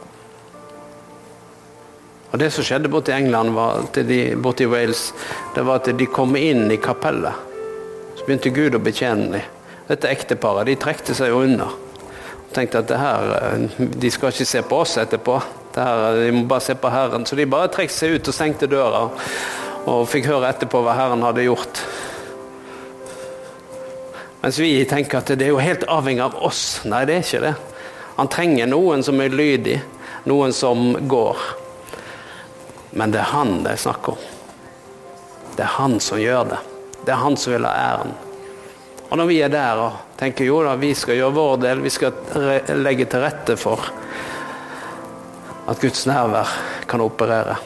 Og det som skjedde borte i England, var at de, borte i Wales, det var at de kom inn i kapellet. Så begynte Gud å betjene dem. Dette ekteparet, de trekte seg jo unna. Og tenkte at det her, de skal ikke se på oss etterpå. Det her, de må bare se på Herren. Så de bare trekte seg ut og stengte døra. Og fikk høre etterpå hva Herren hadde gjort. Mens vi tenker at det er jo helt avhengig av oss. Nei, det er ikke det. Han trenger noen som er lydig. Noen som går. Men det er han det snakker om. Det er han som gjør det. Det er han som vil ha æren. Og når vi er der og tenker jo da, vi skal gjøre vår del, vi skal legge til rette for at Guds nærvær kan operere.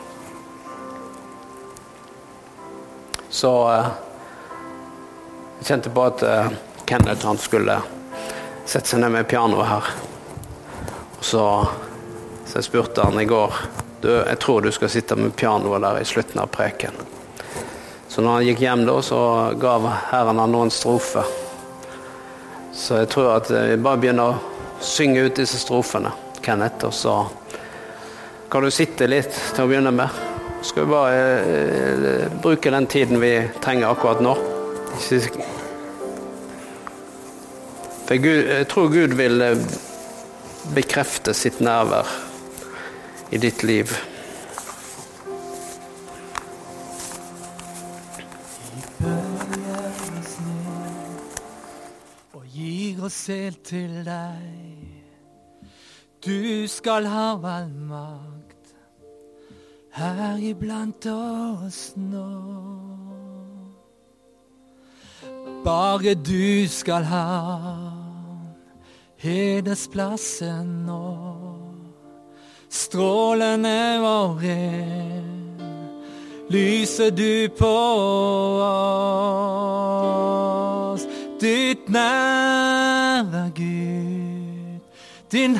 Så eh, jeg kjente på at eh, Kenneth han skulle sette seg ned med pianoet her. Og så, så jeg spurte han i går, du, jeg tror du skal sitte med pianoet der i slutten av preken. Så når han gikk hjem da, så gav Herren han noen strofer. Så jeg tror at vi bare begynner å synge ut disse strofene, Kenneth, og så kan du sitte litt til å begynne med. Skal vi bare eh, bruke den tiden vi trenger akkurat nå. For Gud, jeg tror Gud vil bekrefte sitt nærvær i ditt liv. Og gir oss helt til deg. Du skal ha all makt her iblant oss nå. Bare du skal ha hedersplassen nå. Strålende og ren lyser du på oss. Ditt nærvær, Gud, din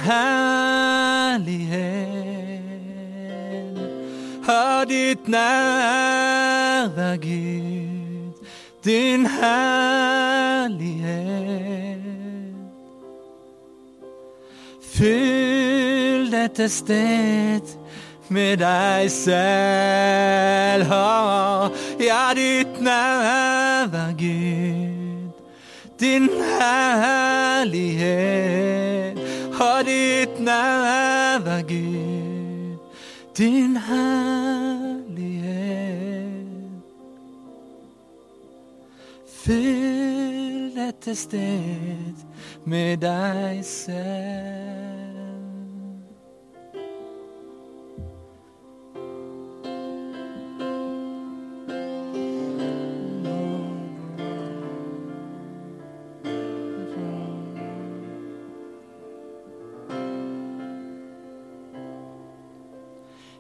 herlighet. Ha ditt nærvær, Gud, din herlighet. Fyll dette sted med deg selv. Ja, ditt nærvær, Gud, din herlighet. Ha ditt nærvær, Gud, din herlighet. Fyll dette sted med deg selv.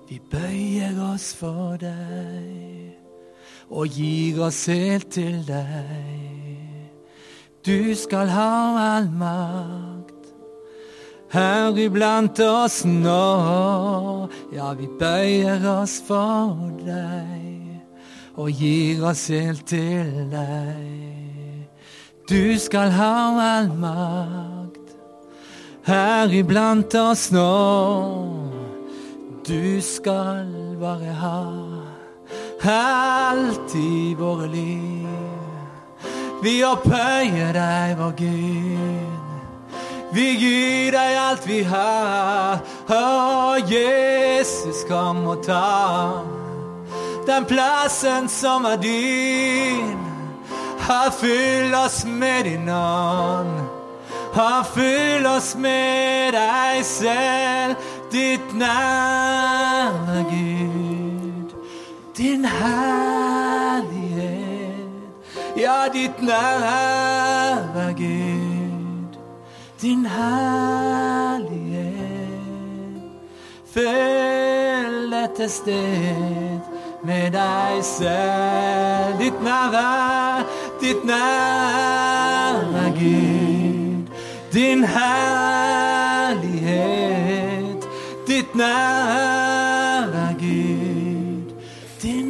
Vi bøyer oss for deg og gir oss helt til deg. Du skal ha all makt her iblant oss nå. Ja, vi bøyer oss for deg og gir oss helt til deg. Du skal ha all makt her iblant oss nå. Du skal bare ha alt i våre liv. Vi opphøyer deg, vår Gud. Vi gir deg alt vi har. Å, Jesus, kom og ta den plassen som er din. Ha, fyll oss med din ånd. Ha, fyll oss med deg selv. Ditt nærme, Gud. Din herlighet. Ja, ditt nærme, Gud. Din herlighet. Fyll dette sted med deg selv. Ditt nærme, ditt nærme, Gud. Din herlighet. Ditt nærme, Gud. Din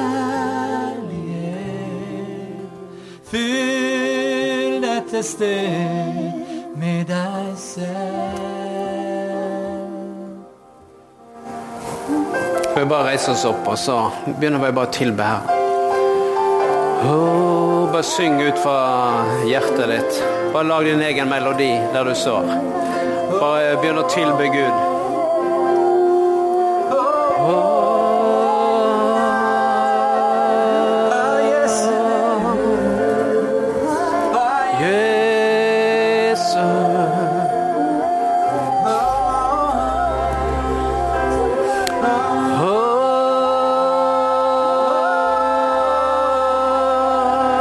herlighet. Fyll dette sted med deg selv. Vi bare reiser oss opp, og så begynner vi bare å tilbe her. Oh, bare syng ut fra hjertet ditt. Bare lag din egen melodi der du står. Bare begynn å tilbe Gud. Jesus.